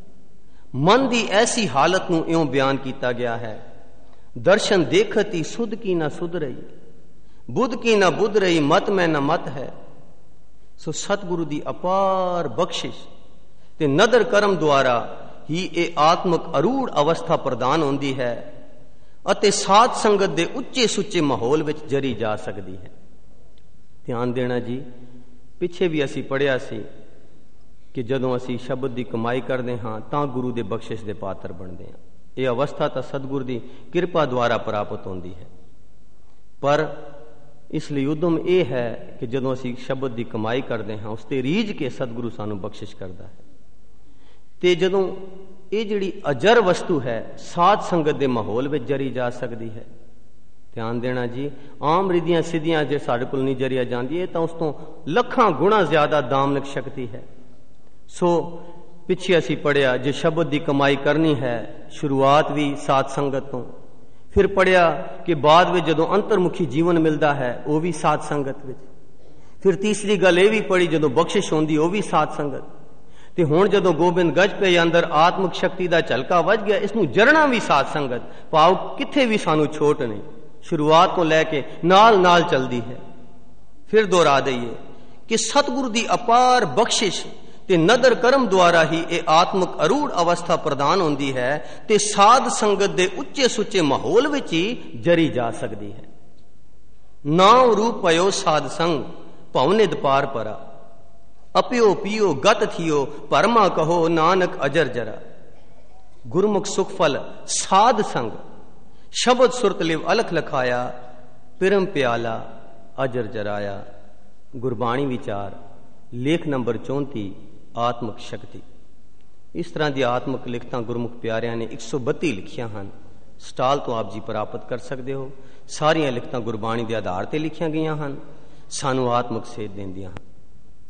ਮਨ ਦੀ ਐਸੀ ਹਾਲਤ ਨੂੰ ਇਉਂ ਬਿਆਨ ਕੀਤਾ ਗਿਆ ਹੈ, ਦਰਸ਼ਨ ਦੇਖਤੀ ਸੁਧ ਕੀ ਨਾ ਸੁਧ ਰਹੀ, ਬੁੱਧ ਕੀ ਨਾ ਬੁੱਧ ਰਹੀ, ਮਤ ਮੈਂ ਨਾ ਮਤ ਹੈ। ਸੋ ਸਤਿਗੁਰੂ ਦੀ ਅਪਾਰ ਬਖਸ਼ਿਸ਼ ਤੇ ਨਦਰ ਕਰਮ ਦੁਆਰਾ ਹੀ ਇਹ ਆਤਮਕ ਅਰੂੜ ਅਵਸਥਾ ਪ੍ਰਦਾਨ ਹੁੰਦੀ ਹੈ ਅਤੇ ਸਾਧ ਸੰਗਤ ਦੇ ਉੱਚੇ ਸੁੱਚੇ ਮਾਹੌਲ ਵਿੱਚ ਜਰੀ ਜਾ ਸਕਦੀ ਹੈ। ਧਿਆਨ ਦੇਣਾ ਜੀ, ਪਿੱਛੇ ਵੀ ਅਸੀਂ ਪੜ੍ਹਿਆ ਸੀ ਕਿ ਜਦੋਂ ਅਸੀਂ ਸ਼ਬਦ ਦੀ ਕਮਾਈ ਕਰਦੇ ਹਾਂ ਤਾਂ ਗੁਰੂ ਦੇ ਬਖਸ਼ਿਸ਼ ਦੇ ਪਾਤਰ ਬਣਦੇ ਹਾਂ। ਇਹ ਅਵਸਥਾ ਤਾਂ ਸਤਿਗੁਰ ਦੀ ਕਿਰਪਾ ਦੁਆਰਾ ਪ੍ਰਾਪਤ ਹੁੰਦੀ ਹੈ, ਪਰ ਇਸ ਲਈ ਉਦਮ ਇਹ ਹੈ ਕਿ ਜਦੋਂ ਅਸੀਂ ਸ਼ਬਦ ਦੀ ਕਮਾਈ ਕਰਦੇ ਹਾਂ ਉਸ ਤੇ ਰੀਝ ਕੇ ਸਤਿਗੁਰੂ ਸਾਨੂੰ ਬਖਸ਼ਿਸ਼ ਕਰਦਾ ਹੈ। ਤੇ ਜਦੋਂ ਇਹ ਜਿਹੜੀ ਅਜਰ ਵਸਤੂ ਹੈ ਸਾਧ ਸੰਗਤ ਦੇ ਮਾਹੌਲ ਵਿੱਚ ਜਰੀ ਜਾ ਸਕਦੀ ਹੈ। ਧਿਆਨ ਦੇਣਾ ਜੀ, ਆਮ ਰਿਧੀਆਂ ਸਿੱਧੀਆਂ ਜੇ ਸਾਡੇ ਕੋਲ ਨਹੀਂ ਜਰੀਆ ਜਾਂਦੀ ਹੈ ਤਾਂ ਉਸ ਤੋਂ ਲੱਖਾਂ ਗੁਣਾ ਜ਼ਿਆਦਾ ਦਾਮਨਕ ਸ਼ਕਤੀ ਹੈ। ਸੋ ਪਿੱਛੇ ਅਸੀਂ ਪੜ੍ਹਿਆ ਜੇ ਸ਼ਬਦ ਦੀ ਕਮਾਈ ਕਰਨੀ ਹੈ, ਸ਼ੁਰੂਆਤ ਵੀ ਸਾਧ ਸੰਗਤ ਤੋਂ, ਫਿਰ ਪੜ੍ਹਿਆ ਕਿ ਬਾਅਦ ਵਿੱਚ ਜਦੋਂ ਅੰਤਰਮੁਖੀ ਜੀਵਨ ਮਿਲਦਾ ਹੈ ਉਹ ਵੀ ਸਾਧ ਸੰਗਤ ਵਿੱਚ, ਫਿਰ ਤੀਸਰੀ ਗੱਲ ਇਹ ਵੀ ਪੜ੍ਹੀ ਜਦੋਂ ਬਖਸ਼ਿਸ਼ ਹੁੰਦੀ ਉਹ ਵੀ ਸਾਧ ਸੰਗਤ, ਤੇ ਹੁਣ ਜਦੋਂ ਗੋਬਿੰਦ ਗਜ ਪਏ ਅੰਦਰ ਆਤਮਿਕ ਸ਼ਕਤੀ ਦਾ ਝਲਕਾ ਵੱਜ ਗਿਆ, ਇਸ ਨੂੰ ਜਰਨਾ ਵੀ ਸਾਧ ਸੰਗਤ। ਭਾਵ ਕਿੱਥੇ ਵੀ ਸਾਨੂੰ ਛੋਟ ਨਹੀਂ, ਸ਼ੁਰੂਆਤ ਤੋਂ ਲੈ ਕੇ ਨਾਲ ਨਾਲ ਚਲਦੀ ਹੈ। ਫਿਰ ਦੁਹਰਾ ਦਈਏ ਕਿ ਸਤਿਗੁਰੂ ਦੀ ਅਪਾਰ ਬਖਸ਼ਿਸ਼ ਤੇ ਨਦਰ ਕਰਮ ਦੁਆਰਾ ਹੀ ਇਹ ਆਤਮਿਕ ਅਰੂੜ ਅਵਸਥਾ ਪ੍ਰਦਾਨ ਹੁੰਦੀ ਹੈ ਤੇ ਸਾਧ ਸੰਗਤ ਦੇ ਉੱਚੇ ਸੁੱਚੇ ਮਾਹੌਲ ਵਿੱਚ ਹੀ ਜਰੀ ਜਾ ਸਕਦੀ ਹੈ। ਨਾਮ ਰੂਪ ਪਇਓ ਸਾਧ ਸੰਗ ਭਵਨਿਦ ਪਾਰ ਪਰਾ, ਅਪਿਓ ਪੀਓ ਗਤ ਥਿਓ ਪਰਮਾ ਕਹੋ ਨਾਨਕ ਅਜਰ ਜਰਾ। ਗੁਰਮੁਖ ਸੁਖ ਫਲ ਸਾਧ ਸੰਗ ਸ਼ਬਦ ਸੁਰਤ ਲਿਵ ਅਲਖ ਲਖਾਇਆ, ਪਿਰਮ ਪਿਆਲਾ ਅਜਰ ਜਰਾਇਆ। ਗੁਰਬਾਣੀ ਵਿਚਾਰ ਲੇਖ ਨੰਬਰ ਚੌਂਤੀ, ਆਤਮਿਕ ਸ਼ਕਤੀ। ਇਸ ਤਰ੍ਹਾਂ ਦੀ ਆਤਮਿਕ ਲਿਖਤਾਂ ਗੁਰਮੁਖ ਪਿਆਰਿਆਂ ਨੇ ਇੱਕ ਸੌ ਬੱਤੀ ਲਿਖੀਆਂ ਹਨ। ਸਟਾਲ ਤੋਂ ਆਪ ਜੀ ਪ੍ਰਾਪਤ ਕਰ ਸਕਦੇ ਹੋ। ਸਾਰੀਆਂ ਲਿਖਤਾਂ ਗੁਰਬਾਣੀ ਦੇ ਆਧਾਰ ਤੇ ਲਿਖੀਆਂ ਗਈਆਂ ਹਨ, ਸਾਨੂੰ ਆਤਮਿਕ ਸੇਧ ਦਿੰਦੀਆਂ ਹਨ।